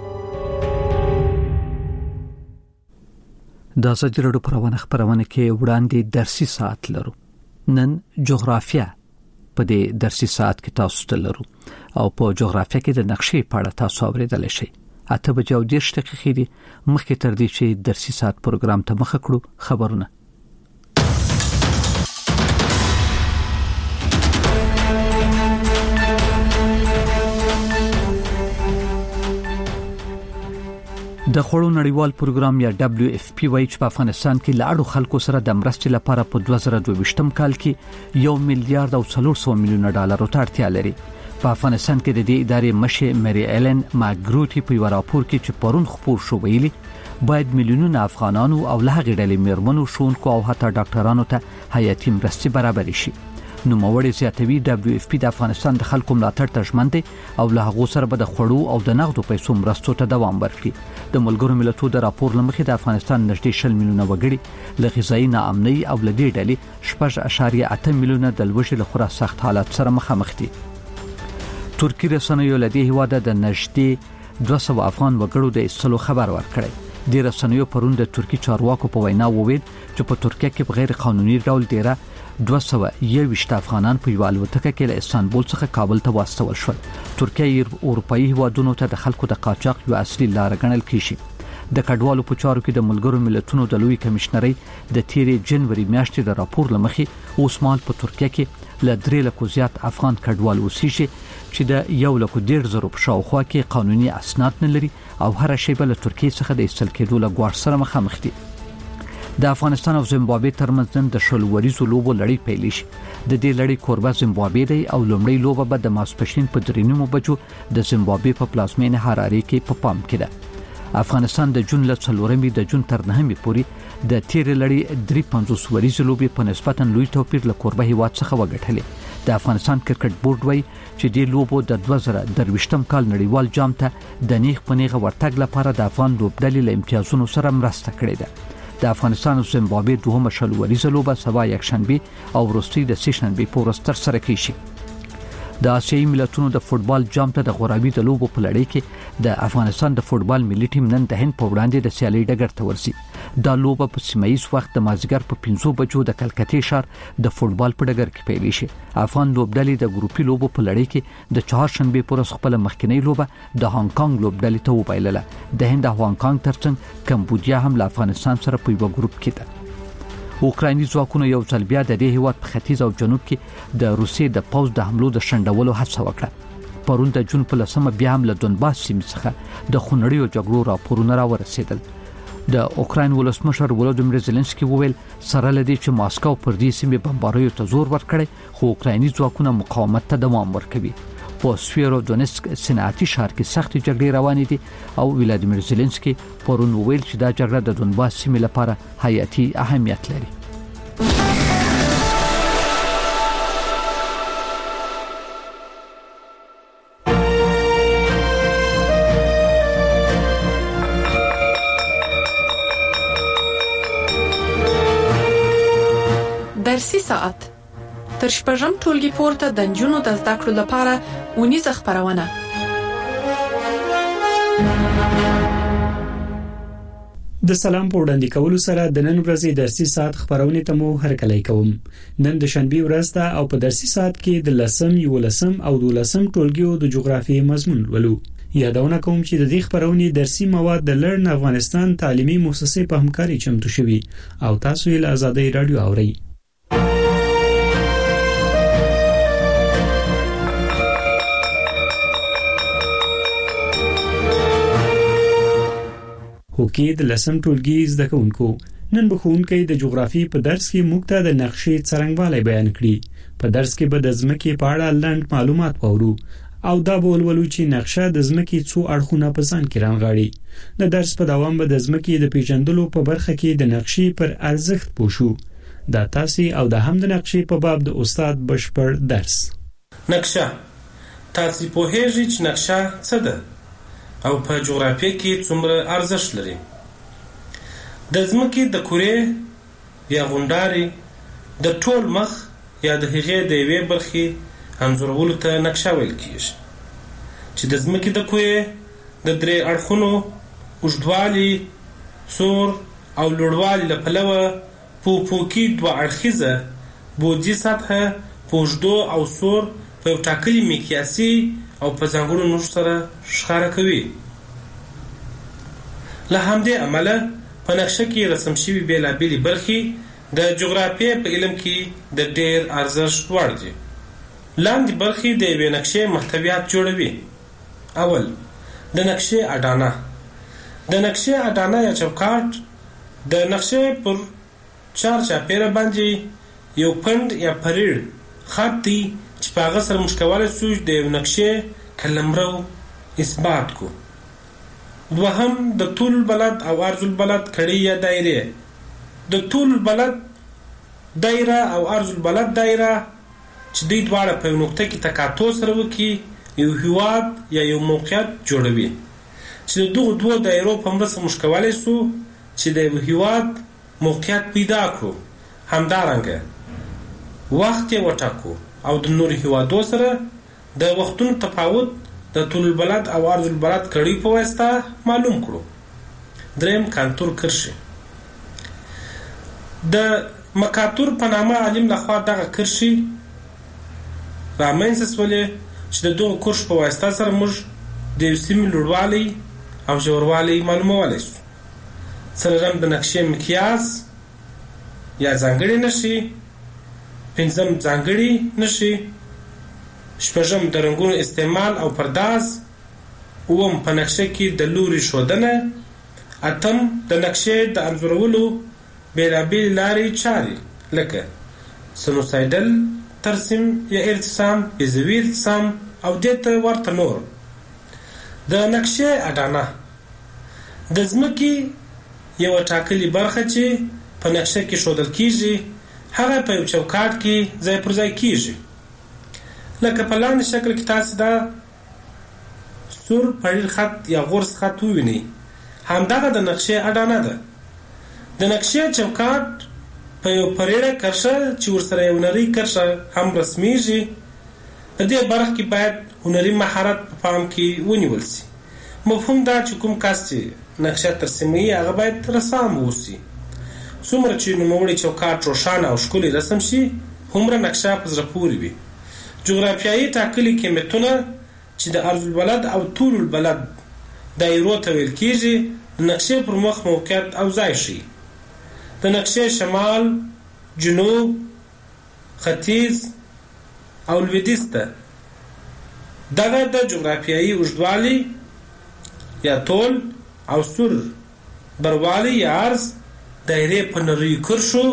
د ازادي راډیو خبرونه کې وړاندې درسي ساعت لرو. نن جغرافیه په دې درسي ساعت کې تاسو ته لرو او په جغرافیه کې د نقشې په اړه تاسو اوریدل شئ. 8:10 دقیقې دي مخکې تر دې چې درسي ساعت پروګرام ته مخه کړو. خبرونه د خوړو نړیوال پروګرام یا WFP وایي چې په افغانستان کې لاړو خلکو سره د مرستې لپاره په 2022 کال کې 1 میلیارډ او 400 میلیون ډالر ته اړتیا لري. په افغانستان کې د دې ادارې مشر مری ایلن ماګروټي په راپور کې چې پرون خبر شو ویلي باید میلیونونه افغانانو او له هغې ډلې میرمنو شونکو او حتی ډاکټرانو ته حیاتي مرستې برابر شي. نو موړي زیاتوي WFP د افغانستان د خلکو ملاتړ ته ژمن دي او له هغه سره به د خوړو او د نغدو پیسو مرستو ته دوام ورکړي. د ملګرو ملتونو د راپور لمخې د افغانستان نږدې 10 میلیونه وګړي له غذایی ناامنۍ او له دې ډلې 6.8 میلیونه د لوږې له خورا سخت حالات سره مخامخ دي. ترکی رسنیو له دې هواده د نږدې 200 افغان وګړو د ایستلو خبر ورکړی. د رسنیو پرون د ترکی چارواکو په وینا وویل چې په ترکیه کې په غیر قانوني ډول ډیره 221 افغانان په یو الوتکه کې له استانبول څخه کابل ته واستول شول. ترکیه اروپאי هیوادونو ته د خلکو د قاچاق یو اصلي لار ګڼل کیږي. د کډوالو په چارو کې د ملګرو ملتونو د لوی کمشنري د 13 جنوري میاشتې د راپور لمخې اوسمال په ترکیه کې ل 3 لک زیات افغان کډوال اوسېږي چې د 1.5 په شاوخوا کې قانوني اسناد نه لري او هر شی بل ترکیه څخه د ایستل کېدو له ګواښ سره مخامخ دي. د افغانستان او زیمبابوې ترمنځ د شلوريزو لوبو لړۍ پیل شي. د دې لړۍ کوربه زیمبابوې دی او لومړی لوبه به د ماسپښین په 3 بجو د زیمبابوې په پلازمینه هاراري کې په پام کې ده. افغانستان د جون له 4 د جون تر 9 پورې د تیر لړۍ 53 وريزو لوبې په نسبتا لوی توپیر له کوربه هیواد څخه وګټلې. د افغانستان کرکټ بورډ وایي چې د لوبو د 2023 کال نړیوال جام ته د نیغ پنیغه ورتګ لپاره د افغان لوبډلې له امتیازونو سره مرسته کړې ده. د افغانستان او زیمبابوې دوهمه شلوريزه لوبه سبا یکشنبه او وروستي د سهشنبه په ورځ تر سره کیږي. د آسیایي ملتونو د فوتبال جام ته د غورابي د لوبو په لړۍ کې د افغانستان د فوتبال ملي ټیم نن د هند په وړاندې د سیالي ډګر ته ورسي. دا لوبه په سیمایي وخت د مازیګر په 5 بجو د کلکتې ښار د فوتبال په ډګر کې پیل شي. افغان لوبډلې د ګروپي لوبو په لړۍ کې د چهارشنبه پر ورځ خپل مخکینی لوبه د هانګ کانګ لوبډلې ته وبایلله. د هند او هانګ کانګ ترڅنګ کمبودیا هم له افغانستان سره په یو ګروپ کې ده. اوکرایني ځواکونو یو ځل بیا د دې هیواد په ختیځ او جنوب کې د روسیې د پوز د حملو د شنډولو هڅه وکړه. پرون د جون په 10 بیا هم له دونباس سیمې څخه د خونړیو جګړو راپورونه راورسېدل. د اوکراین ولسمشر ولودیمیر زيلنسکي وویل سره لدی چې ماسکو پر دې سیمې بمباریو ته زور ورکړي خو اوکرایني ځواکونه مقاومت ته دوام ورکوي. په سویرو دونسک صنعتي ښار کې سختې جګړې روانې دي او ولادیمیر زيلنسکي پرون وویل چې دا جګړه د دونباس سیمې لپاره حیاتي اهمیت لري. درسي ساعت تر شپږم ټولګي پورته د نجونو د زده کړو لپاره اونیزه خبرونه. د سلام په وړاندې کولو سره د نن ورځې درسي ساعت خبرونه ته مو هرکلی کوم. نن د شنبه ورځ ده او په درسي ساعت کې د 10 11 او 12 ټولګیو د جغرافیې مضمون ولو. یادونه کوم چې د دې خبرونه درسي مواد د لرن افغانستان تعلیمي مؤسسې په همکاري چمتو شوي او تاسو یې له آزادۍ رادیو اورئ. هوکې د لسم ټولګي زده کوونکو نن به ښوونکی د جغرافي په درس کې موږ ته د نقشې څرنګوالی بیان کړي. په درس کې به د ځمکې په اړه لنډ معلومات واورو او دا به ولولو چې نقشه د ځمکې څو اړخونه په ځان کې رانغاړي. د درس په دوام به د ځمکې د پیژندلو په برخه کې د نقشې پر ارزښت پوښو. دا تاسو او د هم د نقشې په باب د استاد بشپړ درس. نقشه. تاسو پوهیږئ چې نقشه څه ده او په جغرافیه کې څومره ارزښت لري. د ځمکې د کورې یا غونډارې د ټول مخ یا د هغې د یوې برخې انځورولو ته نقشه ویل کیږي چې د ځمکې د کورې د درې اړخونو اوږدوالي، سور او لوړوالي له پلوه په افقي دوه اړخیزه بعدي سطحه په اوږدو او سور په یو ټاکلي مقیاسي او په ځانګړو نښو سره ښکاره کوي. له همدې امله په نقشه کې رسم شوي بېلابېلې برخې د جغرافیې په علم کې د ډېر ارزښت وړ دي. لاندې برخې د یوې نقشې محتویات جوړوي. اول، د نقشې اډانه. د نقشې اډانه یا چوکاټ د نقشې پر چار چاپیره باندې یو پنډ یا پریړ خط دی چې په هغه سره موږ کولی شو د یو نقشې قلمرو اثبات کو. دوهم، د طول البلد او عرض البلد کړۍ یا دایرې. د طول البلد دایره او عرض البلد دایره چې دوی دواړه په یو نقطه کې تقاطع سره وکړي یو هیواد یا یو موقعیت جوړوي چې د دغو دوو دایرو په مرسته موږ کولی شو چې د یو هیواد موقعیت پیدا کړو. همدارنګه وخت یې وټاکو او د نورو هیوادو سره د وختونو تفاوت د طول البلد او عرض البلد کړۍ په واسطه معلوم کړو. دریم، کانتور کرښې. د مکاتور په نامه عالم لخوا دغه کرښې رامنځته شولې چې د دغو کرښو په واسطه سره موږ د یو سیمې لوړوالی او ژوروالی معلومولی شو. څلورم، د نقشې مقیاس یا ځانګړې نښې. پنځم، ځانګړې نښې. شپږم، د رنګونو استعمال او پرداز. اووم، په نقشه کې د لوري ښودنه. اتم، د نقشې د انځورولو بېلابېلې لارې چارې لکه سنوسایډل ترسیم یا ارتسام، بیضوي ارتسام او دې ته ورته نور. د نقشې اډانه د ځمکې یوه ټاکلې برخه چې په نقشه کې ښودل کیږي هغه په یو چوکاټ کې ځای پر ځای کیږي. لکه په لاندې شکل کې تاسې دا سور پړیر خط یا غورس خط ووینئ. همدغه د نقشې اډانه ده. د نقشې چوکاټ په یو پریړه کرښه چې ورسره یو نرۍ کرښه هم رسمیږي. په دې برخه کې باید هنري مهارت په پام کې ونیول شي. مفهوم دا چې کوم کس چې نقشه ترسیموي هغه باید رسام واوسي. څومره چې نوموړی چوکاټ روښانه او ښکلی رسم شي هومره نقشه په زړه پورې وي. جغرافیایي ټاکلي قیمتونه چې د عرض البلد او طول البلد دایرو ته ویل کیږي د نقشې پر مخ موقعیت او ځای ښیي. د نقشې شمال، جنوب، ختیځ او لویدیځ ته دغه د جغرافیایي اوږدوالي یا طول او سور بروالی یا عرض دایرې په نریو کرښو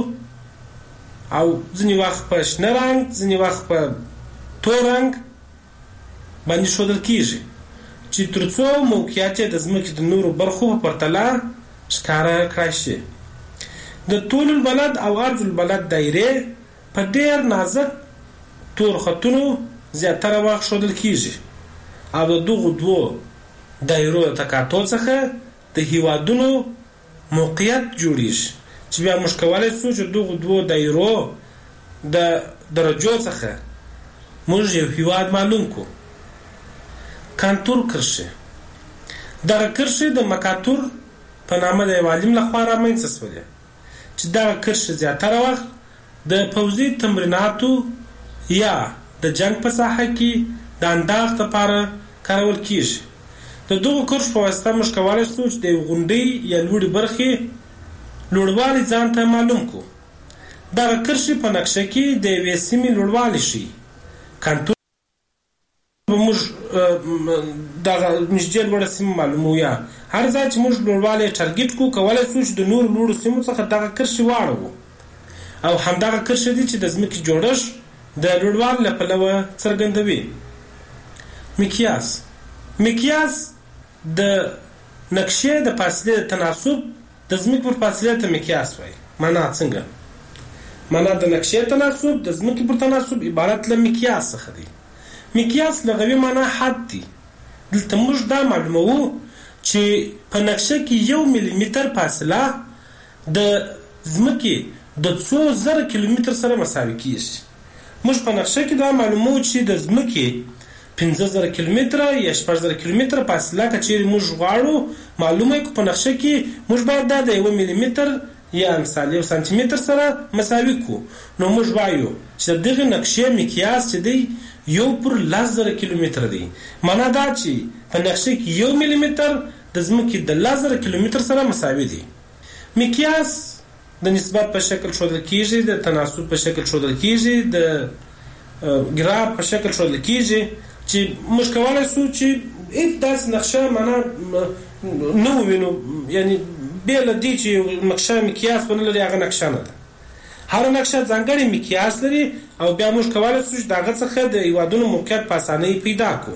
او ځینې وخت په شنه رنګ ځینې وخت په تور رنګ باندې ښودل کیږي چې تر څو موقعیت یې د ځمکې د نورو برخو په پرتله ښکاره کړای شي. د طول البلد او عرض البلد دایرې په ډېر نازک تور خطونو زیاتره وخت ښودل کیږي او د دغو دوو دایرو د تقاطع څخه د هیوادونو موقعیت جوړیږي چې بیا موږ کولی شو چې دغو دوو دایرو د درجو څخه موږ یو هیواد معلوم کړو. کانتور کرښې. دغه کرښې د مکاتور په نامه د یو عالم لخوا رامنځته شولې چې دغه کرښې زیاتره وخت د پوځي تمریناتو یا د جنگ په ساحه کې د انداز لپاره کارول کیږي. د دغو کرښو په واسطه موږ کولی شو چې د یو غونډۍ یا لوړې برخې لوړوالی ځان ته معلوم کړو. دغه کرښې په نقشه کې د یوې سیمې لوړوالی ښیي. کانتور به موږ دغه نږدې لوړه سیمه معلومو یا هر ځای چې موږ لوړوالی ټارګېټ کړو کولی شو چې د نورو لوړو سیمو څخه دغه کرښې واړوو او همدغه کرښې دي چې د ځمکې جوړښت د لوړوالي له پلوه څرګندوي. مقیاس د نقشې د فاصلې د تناسب د ځمکې پر فاصلې ته مقیاس وایي. معنا څنګه؟ معنا د نقشې تناسب د ځمکې پر تناسب عبارت له مقیاس څخه دی. مقیاس لغوي معنا حد دی. دلته موږ دا معلومو چې په نقشه کې 1 ملي متر فاصله د ځمکې د 2,000 کیلومتر سره مساوي کیږي. موږ په نقشه کې دا معلومو چې د ځمکې 15,000 کیلومتر یا 6,000 کیلومتر فاصله کچېرې موږ غواړو معلومه کړو په نقشه کې موږ باید دا د 1 ملي متر یا مثال 1 سانتي متر سره مساوي کړو. نو موږ وایو چې دغه نقشې مقیاس چې دی 1/10,000 کیلومتر دی. معنا دا چې په نقشه کې 1 ملي متر د ځمکې د 10,000 کیلومتر سره مساوي دی. مقیاس د نسبت په شکل ښودل کیږي، د تناسب په شکل ښودل کیږي، د ګراف په شکل ښودل کیږي چې موږ کولای شو چې داسې نقشه معنا نه ووینو، یعنی بې له دې چې نقشه مقیاس ونه لري هغه نقشه نه ده. هر نقشه ځانګړی مقیاس لري او بیا موږ کولای شو چې د هغه څخه د هیوادونو موقعیت په اسانۍ پیدا کړو.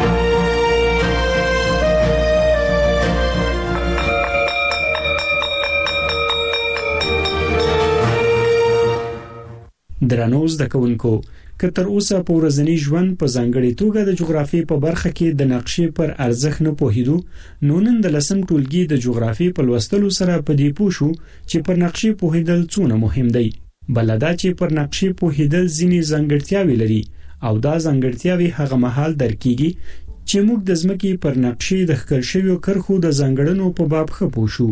درنو زده کوونکو، که تر اوسه په ورځنی ژوند په ځانګړي توګه د جغرافیې په برخه کې د نقشې پر ارزښت نه پوهیدو، نو نن د 10م ټولګي د جغرافیې په لوستلو سره په دې پوه شو چې پر نقشې پوهیدل څونه مهم دی. بل دا چې پر نقشې پوهیدل ځینې ځانګړتیاوې لري او دا ځانګړتیاوې هغه مهال درکېږي چې موږ د ځمکې پر نقشې د ښکل شویو کرښو د ځانګړنو په باب ښه پوه شو.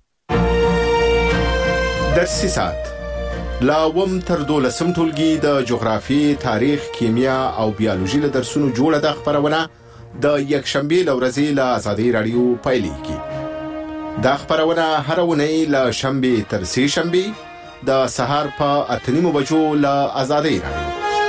درسي ساعت لا وم تر 12م ټولګي د جغرافي، تاریخ، کیمیا او بیولوژي له درسونو جوړه د خبرونه د یکشنبه لورځي له آزادۍ رادیو پایلیږي. دا خبرونه هر ونې له شنبه تر سه شنبه د سهار په 8:30 بجو له آزادۍ رادیو.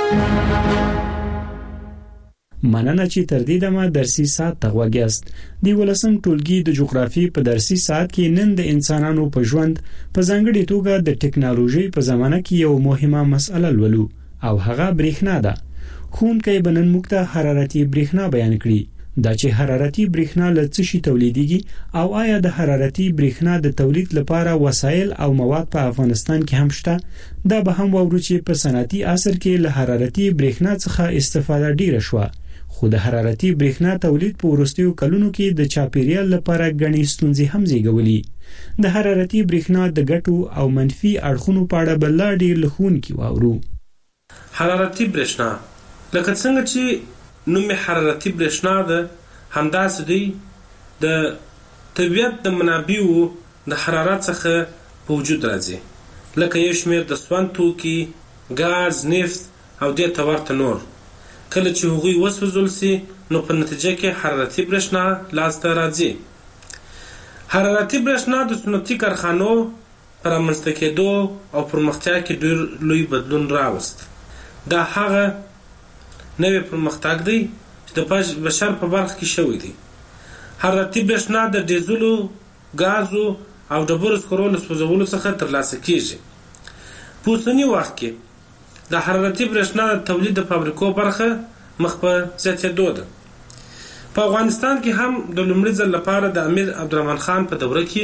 مننه چې تر دې دمه درسي ساعت تغوږیاست. دی 12م ټولګي د جغرافي په درسي ساعت کې نن د انسانانو په ژوند په ځانګړي توګه د ټکنالوژي په زمانه کې یو مهمه مسأله لولو او هغه برېښنا ده. ښوونکی به نن موږ ته حرارتي برېښنا بیان کړي. دا چې حرارتي برېښنا له څه شي تولیدېږي او آیا د حرارتي برېښنا د تولید لپاره وسایل او مواد په افغانستان کې هم شته؟ دا به هم وورو چې په صنعتي عصر کې له حرارتي برېښنا څخه استفاده ډیره شوه، خو د حرارتي برېښنا تولید په وروستیو کلونو کې د چاپیریال لپاره ګڼې ستونزې هم زیږولې. د حرارتي برېښنا د ګټو او منفي اړخونو په اړه به لا ډېر له ښوونکي واورو. حرارتي برېښنا لکه څنګه چې نوم حرارتي برېښنا ده، همداسې دی د طبیعت د منابعو د حرارت څخه په وجود راځي، لکه یو شمېر د سون توکي، ګاز، نفت او دې ته ورته نور. کله چې هغوی وسوځول شي نو په نتیجه کې حرارتي برېښنا لاسته راځي. حرارتي برېښنا د صنعتي کارخانو پر رامنځته کېدو او پرمختیا کې ډېر لوی بدلون راوست. دا هغه نوې پرمختګ دی چې د بشر په برخه کې شوی دی. حرارتي برېښنا د ډیزلو، ګازو او ډبرو سکرو له سوځولو څخه ترلاسه کیږي. په اوسني وخت کې د حرارتي برېښنا د تولید د فابریکو برخه مخ په زیاتېدو ده. په افغانستان کې هم د لومړي ځل لپاره د امیر عبدالرحمن خان په دوره کې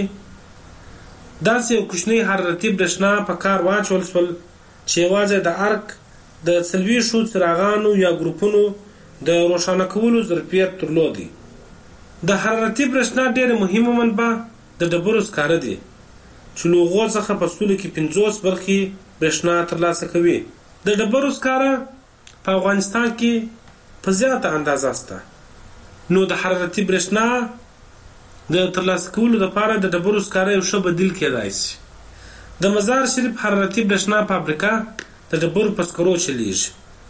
داسې یو کوچنی حرارتي برېښنا په کار واچول شول چې یوازې د ارک د 40 څراغانو یا ګروپونو د روښانه کولو ظرفیت درلودي. د حرارتي برېښنا ډېره مهمه منبع د ډبرو سکاره دي چې له هغو څخه په سلو کې 50 برخې برېښنا ترلاسه کوي. د ډبرو سکاره په افغانستان کې په زیاته اندازه شته، نو د حرارتي برېښنا د ترلاسه کولو لپاره د ډبرو سکاره یو ښه بدیل کېدای شي. د مزار شریف حرارتي برېښنا فابریکه د ډبرو په سکرو چلیږي.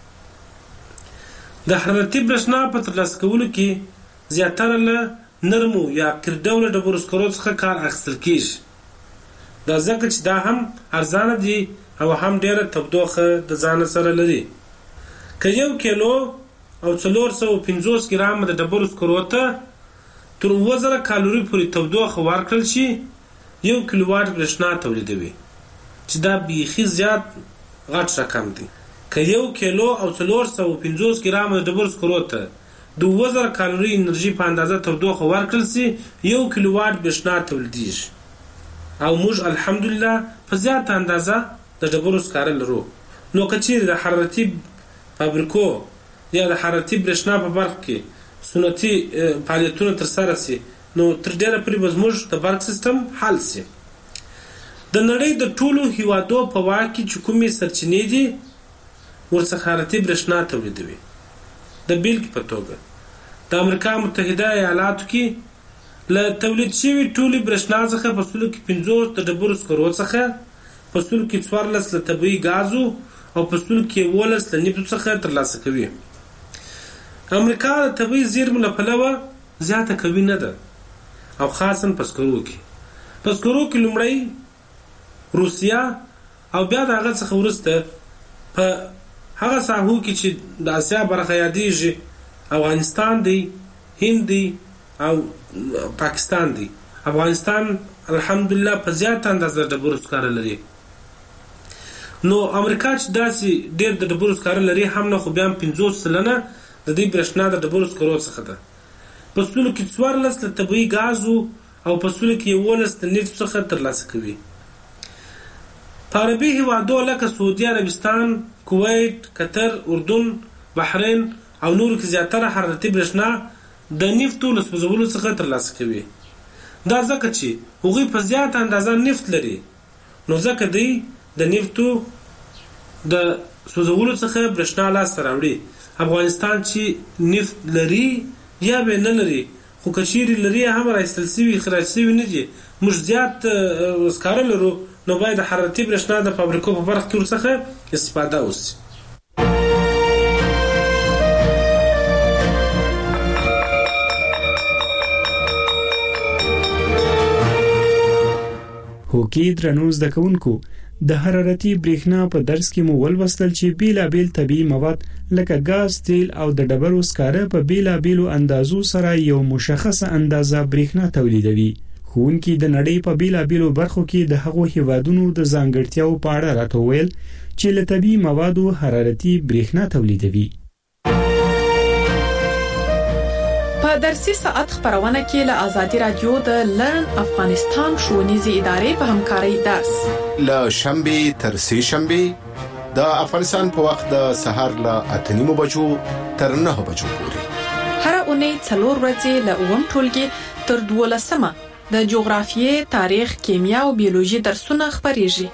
د حرارتي برېښنا په ترلاسه کولو کې زیاتره له نرمو یا قیر ډوله ډبرو سکرو څخه کار اخیستل کېږي. دا ځکه چې دا هم ارزانه دي او هم ډېره تودوخه د ځان سره لري. که 1 کیلو او 450 ګرام د ډبرو سکرو ته تر 2000 کالوري پورې تودوخه ورکړل شي 1 کیلو واټ برېښنا تولیدوي، چې دا بیخي زیات غټ رقم دی. که 1 کیلو او 450 ګرام د ډبرو سکرو ته 2000 کالوري انرژي په اندازه تودوخه ورکړل شي 1 کیلو واټ برېښنا تولیدېږي. او موږ الحمدلله په زیاته اندازه د ډبرو سکاره لرو. نو که چیرې د حرارتي فابریکو یا د حرارتي برېښنا په برخه کې سنتي فعالیتونه ترسره شي نو تر ډېره پورې به زموږ د برق سیستم حل شي. د نړۍ د ټولو هیوادو په واک کې چې کومې سرچینې دي ورڅخه حرارتي برېښنا تولیدوي. د بیلګې په توګه د امریکا متحده ایالاتو کې له تولید شوي ټولې برېښنا څخه په سلو کې 50 د ډبرو سکرو څخه په سلو کې 14 له طبیعي ګازو او په سلو کې 11 له نفتو څخه ترلاسه کوي. امریکا د طبیعي زیرمو له پلوه زیاته قوي نه ده او خاصا په سکرو کې. په سکرو کې لومړی روسیا او بیا د هغه څخه وروسته په هغه ساحو کې چې د اسیا برخه یادېږي افغانستان دی، هند دی او پاکستان دی. افغانستان الحمدلله په زیاته اندازه ډبرو سکاره لري. نو امریکا چې داسې ډېر د ډبرو سکاره لري هم نه، خو بیا 50 سلنه د دې برېښنا د ډبرو سکرو څخه ده. په سلو کې 14 له طبیعي ګازو او په سلو کې 11 د نفت څخه ترلاسه کوي. په عربي هیوادو لکه سعودي عربستان، کویت، قطر، اردن، بحرین او نورو کې زیاتره حرارتي برېښنا د نفتو له سوځولو څخه ترلاسه کوي. دا ځکه چې هغوی په زیاته اندازه نفت لري، نو ځکه دوی د نفتو د سوځولو څخه برېښنا لاسته راوړي. افغانستان چې نفت لري یا به نه لري، خو که چیرې لري هم راایستل شوي اخراج شوي نه دي، موږ زیات سکاره لرو، نو باید د حرارتي برېښنا د فابریکو په برخه کې ورڅخه استفاده وشي. هوکي درنو زده کوونکو، د حرارتي برېښنا په درس کې مو ولوستل چې بیلابیل طبیعي مواد لکه ګاز، تیل او د ډبرو سکاره په بیلابیلو اندازو سره یو مشخصه اندازه برېښنا تولیدوي. ښوونکي د نړۍ په بیلابیلو برخو کې د هغو هیوادونو د ځانګړتیاو په اړه راته وویل چې له طبیعي موادو حرارتي برېښنا تولیدوي. په درسي ساعت خبرونه کې له آزادي رادیو د لرن افغانستان ښوونیزې ادارې په همکارۍ درس له شنبه تر سه شنبه د افغانستان په وخت د سهار له 8:30 بجو تر 9 بجو پورې هر اونۍ 4 ورځې له 9 ټولګي تر 12 د جغرافیې، تاریخ، کیمیا او بیولوژي درسونه خبريږي.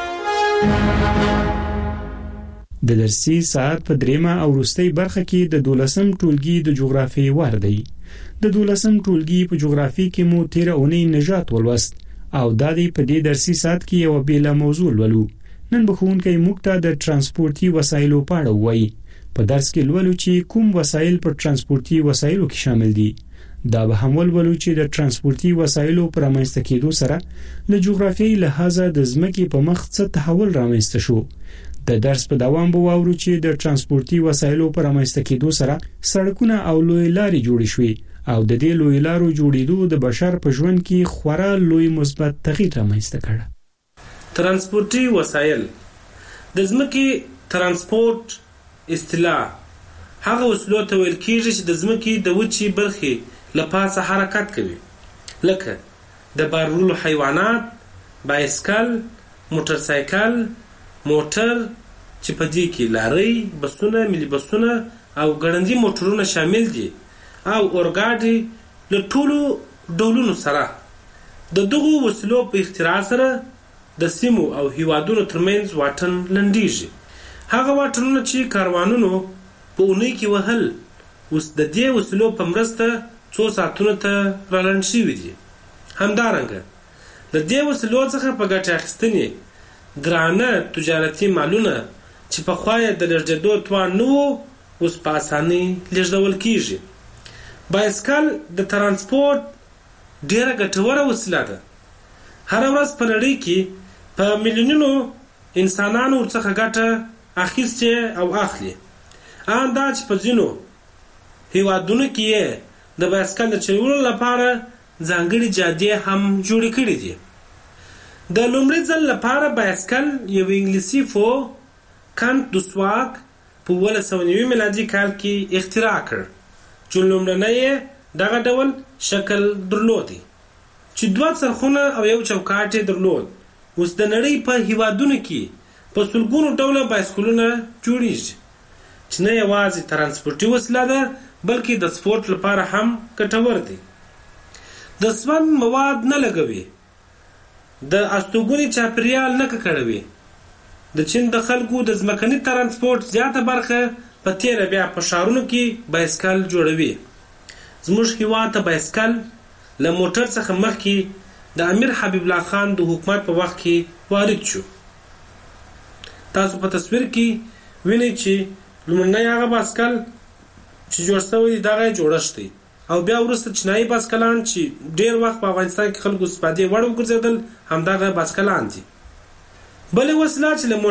د درسي ساعت په دریمه او وروستۍ برخه کې د 12م ټولګي د جغرافیې وار دی. د 12م ټولګي په جغرافیې کې مو تیر اونۍ نجات ولوست او د دې په دې درسي ساعت کې یو بیل موضوع ولولو. نن بخونکې موږ ته د ترانسپورتي وسایلو په اړه وایي. په درس کې لولو چې کوم وسایل په ترانسپورتي وسایلو کې شامل دي. دا به هم ولولو چې د ترانسپورتي وسایلو پر رامنځته کېدو سره له جغرافیایي لحاظه د ځمکې په مخ څه تحول رامنځته شو. د درس په دوام به واورو چې د ترانسپورتي وسایلو پر رامنځته کېدو سره سړکونه او لوی لارې جوړې شوې او د دې لوی لارو جوړېدو د بشر په ژوند کې خورا لوی مثبت تغییر رامنځته کړ. ترانسپورتي وسایل د ځمکې ترانسپورت اصطلاح هغه وسلو ته ویل کېږي چې د ځمکې د وچې برخې لپاسه حرکت کوي، لکه د بارولو حیوانات، بایسکل، موټر سایکل، موټر چې په دې کې لارۍ، بسونه، ملي بسونه او ګړندي موټرونه شامل دي او اورګاډي له ټولو ډولونو سره. د دغو وسلو په اختراع سره د سیمو او هیوادونو ترمنځ واټن لنډیږي. هغه واټنونه چې کاروانونو په اونۍ کې وهل اوس د دې وسلو په مرسته څو ساعتونو ته رالنډ شوي دي. همدارنګه د دې وسلو څخه په ګټه اخیستنې درانه تجارتي مالونه چې په خوایه د لږدېدو توان نه وو اوس په اسانۍ لېږدول کېږي. بایسکل د ترانسپورت ډېره ګټوره وسیله ده. هره ورځ په نړۍ کې په میلیونونو انسانانو ورڅخه ګټه اخیستې او اخلي. ان دا چې په ځینو هیوادونو کې د بایسکل د چلولو لپاره ځانګړي جادې هم جوړې کړې دي. د لومړي ځل لپاره بایسکل یو انګلیسي فو کانت دوسواک په 1990 میلادي کال کې اختراع کړ چې لومړنی دغه ډول شکل درلودي چې دوه څرخونه او یو چوکاټ درلود. اوس د نړۍ په هیوادونو کې په سلګونو ډوله بایسکلونه جوړیږي. چې نه یوازې ترانسپورتي وسیله ده بلکې د سپورت لپاره هم ګټور دی. د سون مواد نه لګوي، د استوګنې چاپیریال نه ککړوي. د چین د خلکو د ځمکني ترانسپورت زیاته برخه په تیره بیا په ښارونو کې بایسکل جوړوي. زموږ هېواد ته بایسکل له موټر څخه مخکې د امیر حبیب الله خان د حکومت په وخت کې وارد شو. تاسو په تصویر کې وینئ چې لومړنی هغه بایسکل چې جوړ شوی دی دغه جوړښت دی، او بیا وروسته چینایي بایسکلان چې ډېر وخت په افغانستان کې خلکو استفادې وړ وګرځېدل همدغه بایسکلان دي. بلې وسیله چې له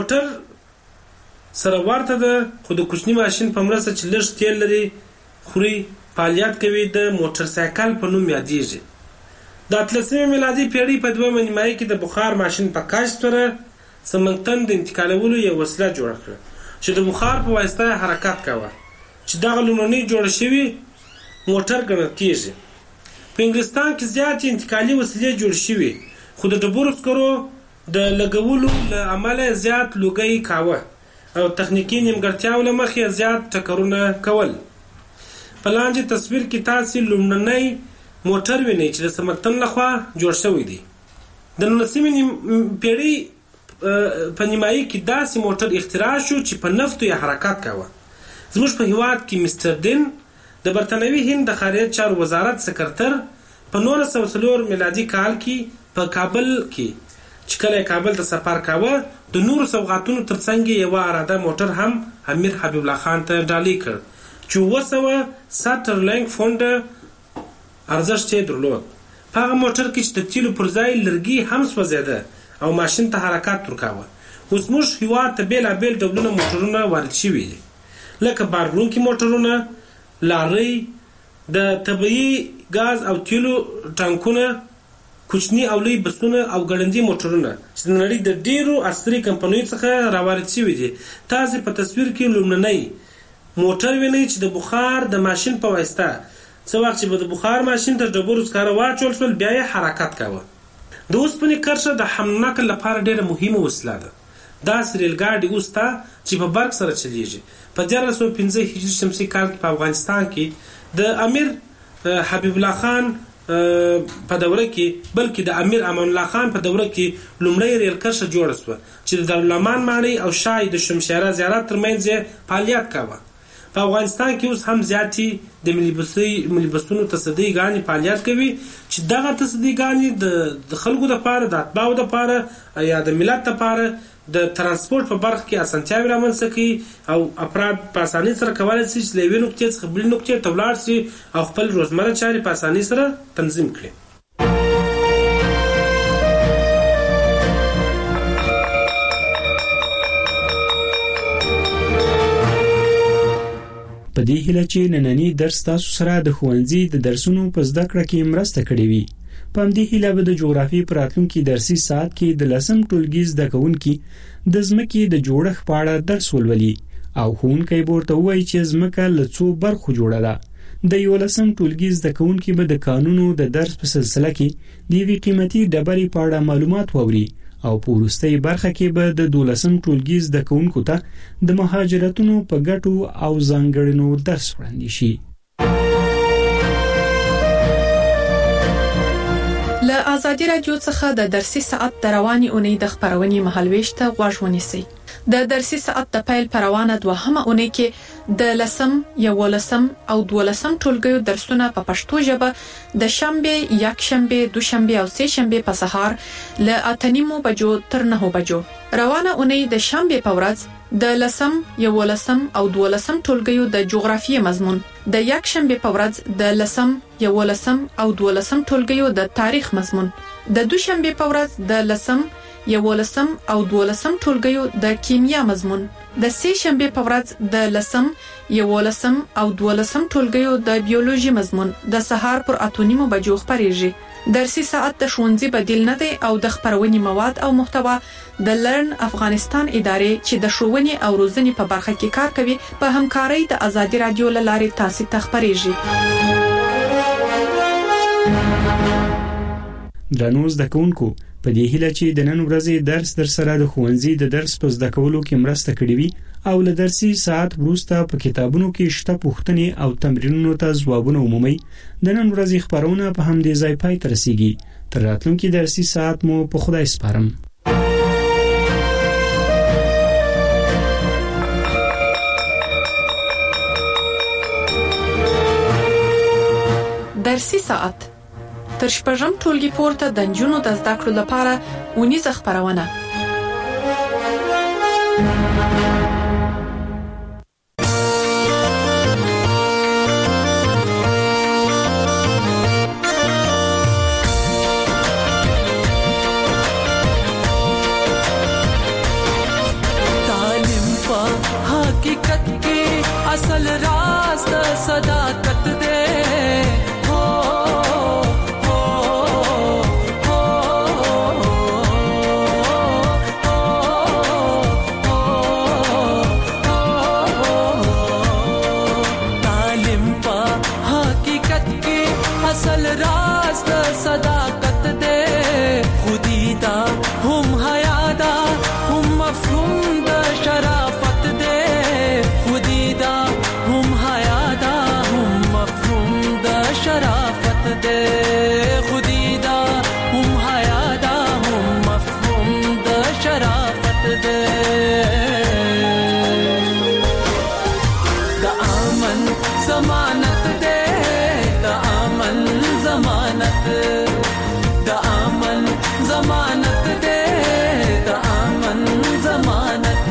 موټر سره ورته ده خو د کوچني ماشین په مرسته چې لږ تیل لري خوري فعالیت کوي د موټر سایکل په نوم یادیږي. د 18 میلادي پیړۍ په دویمه نیمایي کې د بخار ماشین په کشف سره سمنګتن د انتقالولو یو وسیله جوړه کړه چې د بخار په واسطه حرکت کاوه، چې دغه لومړنی جوړ شوی موټر ګڼل کېږي. په انګلستان کې زیاتې انتقالي وسیلې جوړ شوي، خو د ډبرو سکرو د لګولو له امله زیات لوګی کاوه او تخنیکي نیمګړتیاو له مخې زیات ټکرونه کول. په لاندې تصویر کې تاسې لومړنی موټر وینئ چې د سمنګتن لخوا جوړ شوی دی. د 19مې پیړۍ په نیمایي کې داسې موټر اختراع شو چې په نفتو یې حرکت کاوه. زموږ په هېواد کې مستر دین د برطانوي هند د خارجه چارو وزارت سکرتر په 1904 میلادي کال کې په کابل کې چې کله کابل ته سفر کاوه د نورو سوغاتونو ترڅنګ یو اراده موټر هم امیر حبیب الله خان ته ډالۍ کړ چې 900 سټرلینګ فونډ ارزښت یې درلود. په هغه موټر کې چې د تیلو پر ځای لرګي هم سوځېده او ماشین ته حرکت ورکاوه. اوس موږ هېواد ته بېلابېل ډولونه موټرونه وارد شوي دي، لکه بارونکي موټرونه، لارۍ، د طبیعي ګاز او تیلو ټانکونه، کوچني او لوی بسونه او ګړندي موټرونه چې د نړۍ د ډیرو عصري کمپنیو څخه راوارد شوي دي. تاسې په تصویر کې لومړنی موټر وینئ چې د بخار د ماشین په واسطه څه وخت چې به د بخار ماشین ته ډبرو سکاره واچول شول بیا یې حرکت کاوه. د اوسپنې کرښه د حمل نقل لپاره ډیره مهمه وسیله ده. داسې ریلګاډي اوس ته چې په برق سره چلیږي. په 1905 هجري شمسي کال کې په افغانستان کې د امیر حبیب الله خان په دوره کې بلکې د امیر امان الله خان په دوره کې لومړی ریل کرښه جوړه شوه چې د دارالامان ماڼۍ او شاه د شمشیره زیارت ترمنځ یې فعالیت کاوه. په افغانستان کې اوس هم زیاتې د ملي بسونو تصدۍ ګانې فعالیت کوي چې دغه تصدۍ ګانې د خلکو دپاره، د اتباعو دپاره یا د ملت دپاره د ترانسپورت په برخه کې اسانتیاوې رامنځته کوي او افراد په اسانۍ سره کولی شي چې له یوې نقطې څخه بلې نقطې ته ولاړ شي او خپل روزمره چارې په اسانۍ سره تنظیم کړي. په دې هیله چې نننی درس تاسو سره د ښوونځي د درسونو په زده کړه کې مرسته کړې وي. په همدې هیله به د جغرافي په راتلونکي درسي ساعت کې د 10 ټولګي زده کوونکي د ځمکې د جوړښت په اړه درس ولولي او ښوونکی به ورته ووایي چې ځمکه له څو برخو جوړه ده. د 11 ټولګي زده کوونکي به د قانونو د درس په سلسله کې د یوې قیمتي ډبرې په اړه معلومات واوري او په وروستۍ برخه کې به د 12 ټولګي زده کوونکو ته د مهاجرتونو په ګټو او ځانګړنو درس وړاندې شي. له آزادي رادیو څخه د درسي ساعت د رواني اونۍ د خبرونې مهالويش ته غوږ ونیسئ. د درسي ساعت د پیل پر روانه دوهمه اونۍ کې د 10 11 او 12 ټولګیو درسونه په پښتو ژبه د شنبه، یکشنبه، دوشنبه او سه شنبه په سهار له 8:30 بجو تر 9 بجو. روانه اونۍ د شنبه په ورځ د 10 11 او 12 ټولګیو د جغرافیې مضمون، د یکشنبه په ورځ د 10 11 او 12 ټولګیو د تاریخ مضمون، د دوشنبه په ورځ د 10 11 او 12 ټولګیو د کیمیا مضمون، د سه شنبه په ورځ د 10 11 او 12 ټولګیو د بیولوژي مضمون د سهار پر 8:30 بجو خبرېږي. درسي ساعت د ښوونځي بدیل نه دی او د خبرونې مواد او محتوا د لرن افغانستان ادارې چې د ښوونې او روزنې په برخه کې کار کوي په همکارۍ د آزادي رادیو له لارې تاسو ته خبرېږي. درنو زده کوونکو، په دې هیله چې د نن ورځې درس در سره د ښوونځي د درس په زده کولو کې مرسته کړې وي او له درسي ساعت وروسته په کتابونو کې شته پوښتنې او تمرینونو ته ځوابونه عمومي. د نن ورځې خبرونه په همدې ځای پای ته رسیږي. تر راتلونکي درسي ساعت مو په خدای سپارم. درسي ساعت تر شپږم ټولګي پورته د نجونو د زده کړو لپاره اونیزه خبرونه. تعلیم په حقیقت کې اصل راز د صداقت دی. اصل راز د صداقت دے خودی دا هم حیا دا هم مفهوم د شرافت دے خودی دا هم حیا دا هم مفهوم د شرافت دے خودی دا هم حیا دا هم مفهوم د شرافت دے. د امن ضمانت دے ضمانت د امن ضمانت دے د امن ضمانت.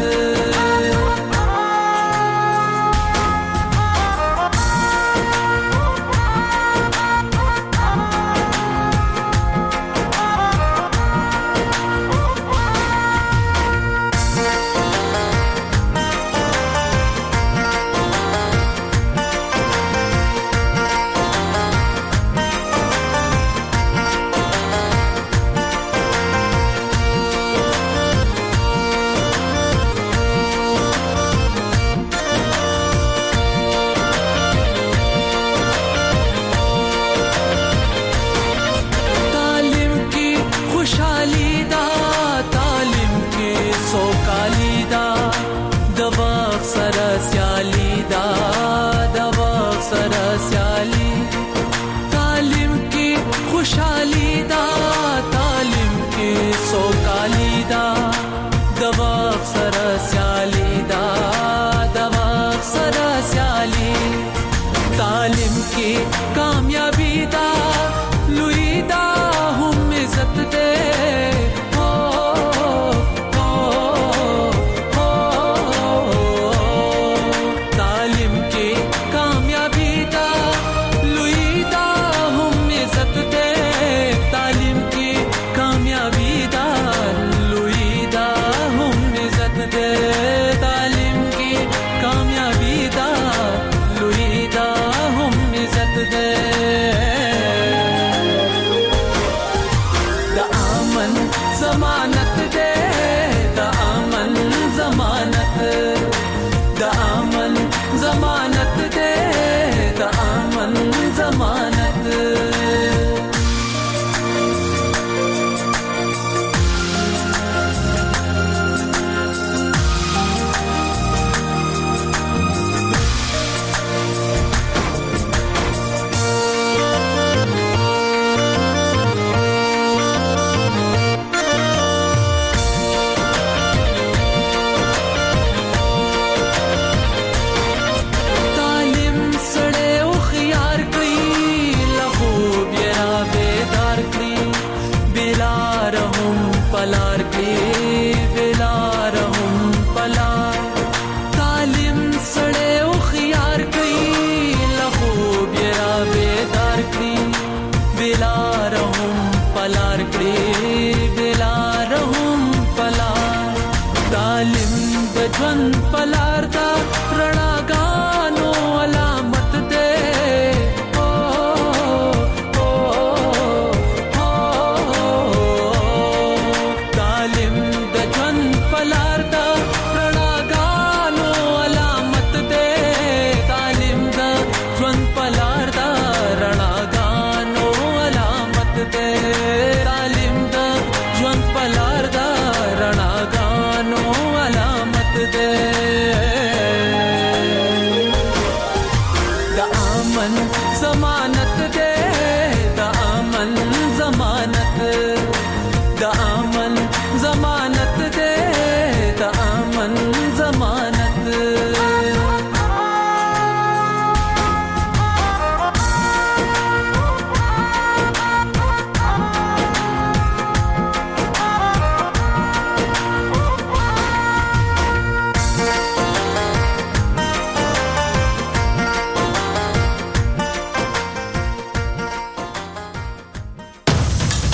तालिम की कामयाबी दा लुई दा हम इज्जत दे हो हो हो तालिम की कामयाबी दा लुई दा हम इज्जत दे तालिम की कामयाबी दा लुई दा हम इज्जत दे तालिम की कामयाबी दा लुई दा हम इज्जत दे द अमन जमानत दे द अमन जमानत द अमन जमानत दे द अमन जमानत पलार